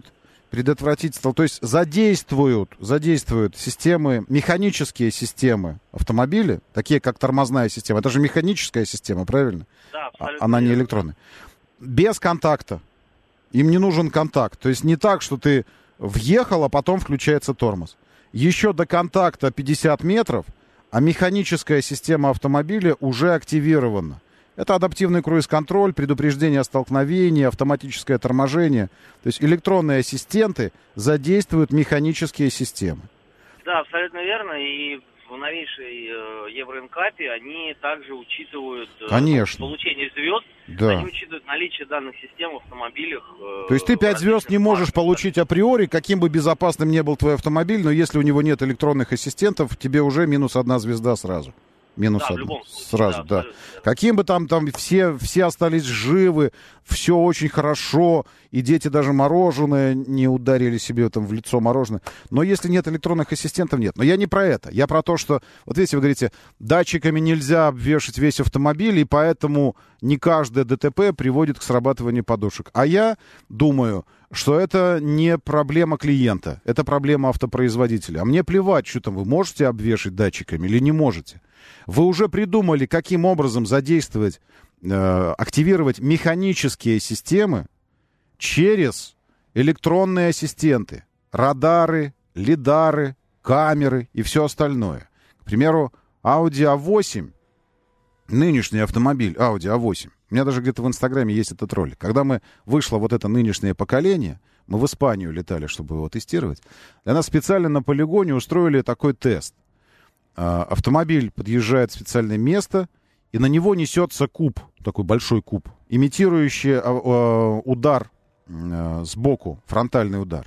предотвратить, то есть задействуют, задействуют системы, механические системы автомобиля, такие как тормозная система. Это же механическая система, правильно? Да, абсолютно. Она не электронная. Без контакта. Им не нужен контакт. То есть не так, что ты въехал, а потом включается тормоз. Еще до контакта пятьдесят метров, а механическая система автомобиля уже активирована. Это адаптивный круиз-контроль, предупреждение о столкновении, автоматическое торможение. То есть электронные ассистенты задействуют механические системы. Да, абсолютно верно. И в новейшей э, Евро-эн-капе они также учитывают э, получение звезд. Да. Они учитывают наличие данных систем в автомобилях. Э, То есть ты пять звезд не можешь получить априори, каким бы безопасным ни был твой автомобиль, но если у него нет электронных ассистентов, тебе уже минус одна звезда сразу. Минус да, одна. Сразу, да. да. Каким бы там, там все, все остались живы, все очень хорошо, и дети даже мороженое не ударили себе там в лицо мороженое. Но если нет электронных ассистентов, нет. Но я не про это. Я про то, что, вот видите, вы говорите, датчиками нельзя обвешать весь автомобиль, и поэтому не каждое ДТП приводит к срабатыванию подушек. А я думаю, что это не проблема клиента, это проблема автопроизводителя. А мне плевать, что там вы можете обвешать датчиками или не можете. Вы уже придумали, каким образом задействовать, э, активировать механические системы через электронные ассистенты. Радары, лидары, камеры и все остальное. К примеру, Audi эй восемь, нынешний автомобиль Audi эй восемь, у меня даже где-то в Инстаграме есть этот ролик. Когда мы вышло вот это нынешнее поколение, мы в Испанию летали, чтобы его тестировать, для нас специально на полигоне устроили такой тест. Автомобиль подъезжает в специальное место, и на него несется куб, такой большой куб, имитирующий удар сбоку, фронтальный удар,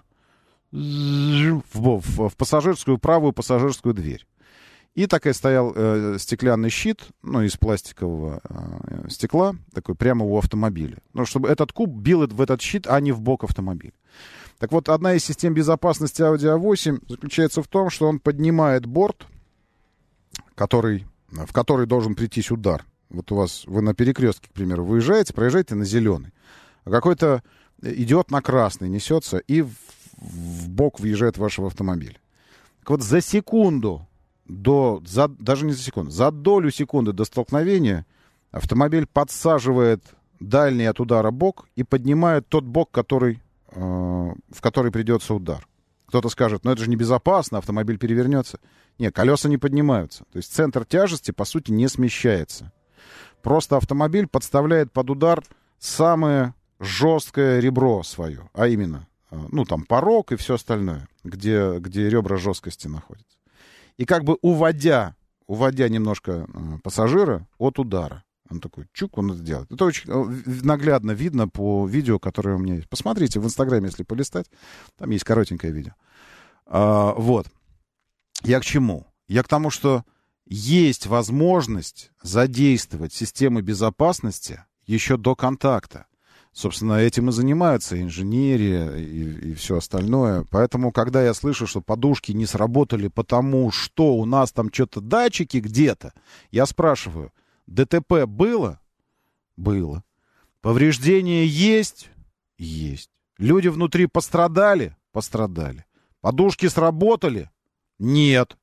в, в, в пассажирскую, правую пассажирскую дверь. И такой стоял э, стеклянный щит, ну, из пластикового э, стекла, такой прямо у автомобиля. Ну, чтобы этот куб бил в этот щит, а не в бок автомобиля. Так вот, одна из систем безопасности Audi эй восемь заключается в том, что он поднимает борт, который, в который должен прийтись удар. Вот у вас, вы на перекрестке, к примеру, выезжаете, проезжаете на зеленый, а какой-то идет на красный, несется и в, в бок въезжает вашего автомобиля. Так вот, за секунду до, за, даже не за секунду, за долю секунды до столкновения автомобиль подсаживает дальний от удара бок и поднимает тот бок, который, э, в который придется удар. Кто-то скажет, ну это же небезопасно, автомобиль перевернется. Нет, колеса не поднимаются. То есть центр тяжести, по сути, не смещается. Просто автомобиль подставляет под удар самое жесткое ребро свое, а именно, ну там порог и все остальное, где, где ребра жесткости находятся. И как бы уводя, уводя немножко пассажира от удара. Он такой, чук, он это делает. Это очень наглядно видно по видео, которое у меня есть. Посмотрите в Инстаграме, если полистать. Там есть коротенькое видео. А, вот. Я к чему? Я к тому, что есть возможность задействовать системы безопасности еще до контакта. Собственно, этим и занимаются инженерия и, и все остальное. Поэтому, когда я слышу, что подушки не сработали потому, что у нас там что-то датчики где-то, я спрашиваю, ДТП было? Было. Повреждения есть? Есть. Люди внутри пострадали? Пострадали. Подушки сработали? Нет.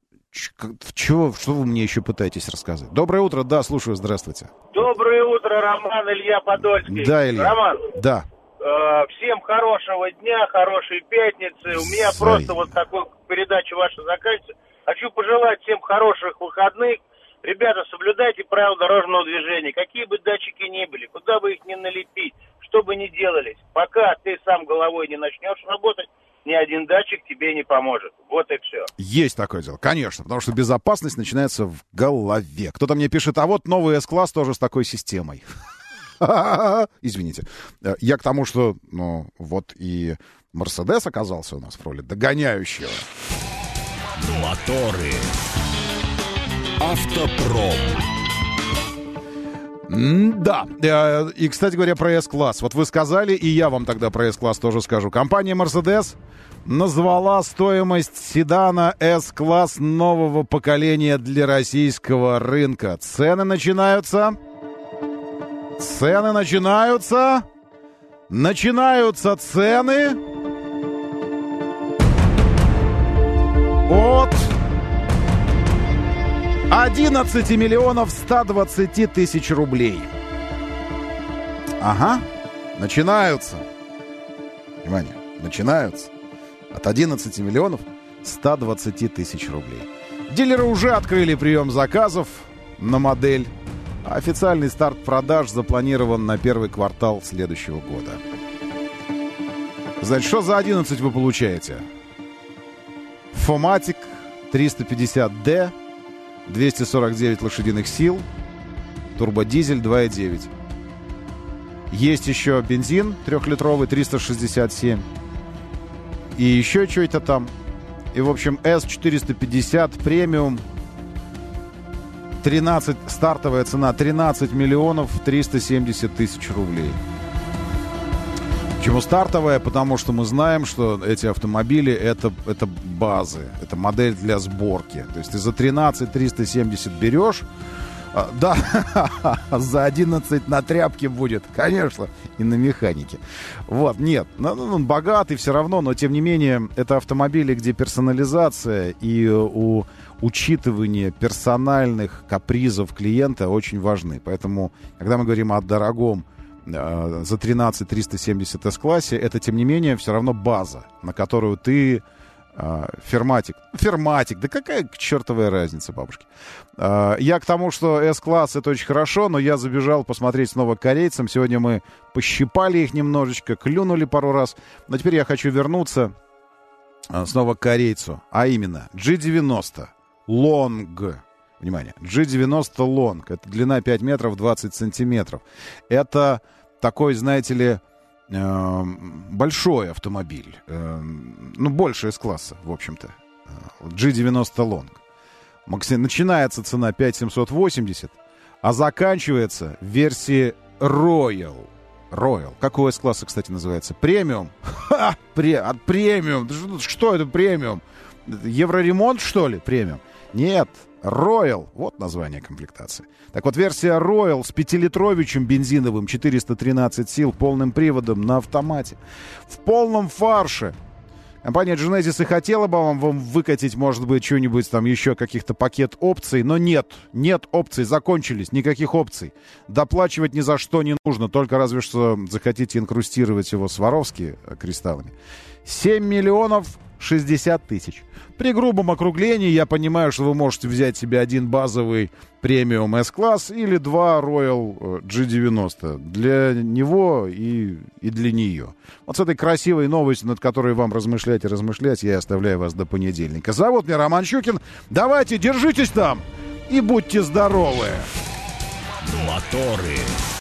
Чего, что вы мне еще пытаетесь рассказать? Доброе утро, да, слушаю, здравствуйте. Доброе утро, Роман, Илья Подольский. Да, Илья. Роман. Да. Э, всем хорошего дня, хорошей пятницы. У меня Зай... просто вот такой передача ваша заканчивается. Хочу пожелать всем хороших выходных. Ребята, соблюдайте правила дорожного движения. Какие бы датчики ни были, куда бы их ни налепить, что бы ни делались, пока ты сам головой не начнешь работать, ни один датчик тебе не поможет. Вот и все. Есть такое дело, конечно, потому что безопасность начинается в голове. Кто-то мне пишет, а вот новый С-класс тоже с такой системой. Извините. Я к тому, что, ну, вот и Мерседес оказался у нас в роли догоняющего. Моторы. Автопром. Да, и, кстати говоря, про С-класс. Вот вы сказали, и я вам тогда про С-класс тоже скажу. Компания Mercedes назвала стоимость седана С-класс нового поколения для российского рынка. Цены начинаются... Цены начинаются... Начинаются цены... от одиннадцати миллионов ста двадцати тысяч рублей. Ага, начинаются. Внимание, начинаются от одиннадцати миллионов ста двадцати тысяч рублей. Дилеры уже открыли прием заказов на модель. Официальный старт продаж запланирован на первый квартал следующего года. Значит, что за одиннадцать вы получаете? Фоматик триста пятьдесят ди, двести сорок девять лошадиных сил, турбодизель два и девять. Есть еще бензин трехлитровый триста шестьдесят семь. И еще что-то там. И, в общем, эс четыреста пятьдесят премиум. тринадцать, стартовая цена тринадцать миллионов триста семьдесят тысяч рублей. Почему стартовая? Потому что мы знаем, что эти автомобили это, это базы, это модель для сборки. То есть ты за тринадцать триста семьдесят берешь, а, да, за одиннадцать на тряпке будет, конечно, и на механике. Вот, нет, он богатый все равно, но тем не менее это автомобили, где персонализация и у учитывание персональных капризов клиента очень важны. Поэтому, когда мы говорим о дорогом э, за тринадцать триста семьдесят эс-классе, это, тем не менее, все равно база, на которую ты э, ферматик. Ферматик, да какая чертовая разница, бабушки. Э, я к тому, что эс-класс это очень хорошо, но я забежал посмотреть снова к корейцам. Сегодня мы пощипали их немножечко, клюнули пару раз. Но теперь я хочу вернуться э, снова к корейцу, а именно джи девяносто. Long. Внимание. джи девяносто Long. Это длина пять метров двадцать сантиметров. Это такой, знаете ли, э, большой автомобиль. Э, ну, больше из класса, в общем-то. джи девяносто Long. Начинается цена пять тысяч семьсот восемьдесят, а заканчивается в версии Royal. Royal. Как у S-класса, кстати, называется? Премиум. Ха! Пре- от премиум. Что это премиум? Евроремонт, что ли, премиум? Нет, Royal. Вот название комплектации. Так вот, версия Royal с пятилитровичем бензиновым, четыреста тринадцать сил, полным приводом на автомате. В полном фарше. Компания Genesis и хотела бы вам, вам выкатить, может быть, что-нибудь там еще, каких-то пакет опций, но нет, нет опций, закончились, никаких опций. Доплачивать ни за что не нужно, только разве что захотите инкрустировать его Сваровски кристаллами. семь миллионов шестьдесят тысяч. При грубом округлении я понимаю, что вы можете взять себе один базовый премиум S-класс или два Royal джи девяносто. Для него и, и для нее. Вот с этой красивой новостью, над которой вам размышлять и размышлять, я оставляю вас до понедельника. Зовут меня Роман Щукин. Давайте, держитесь там и будьте здоровы. Моторы.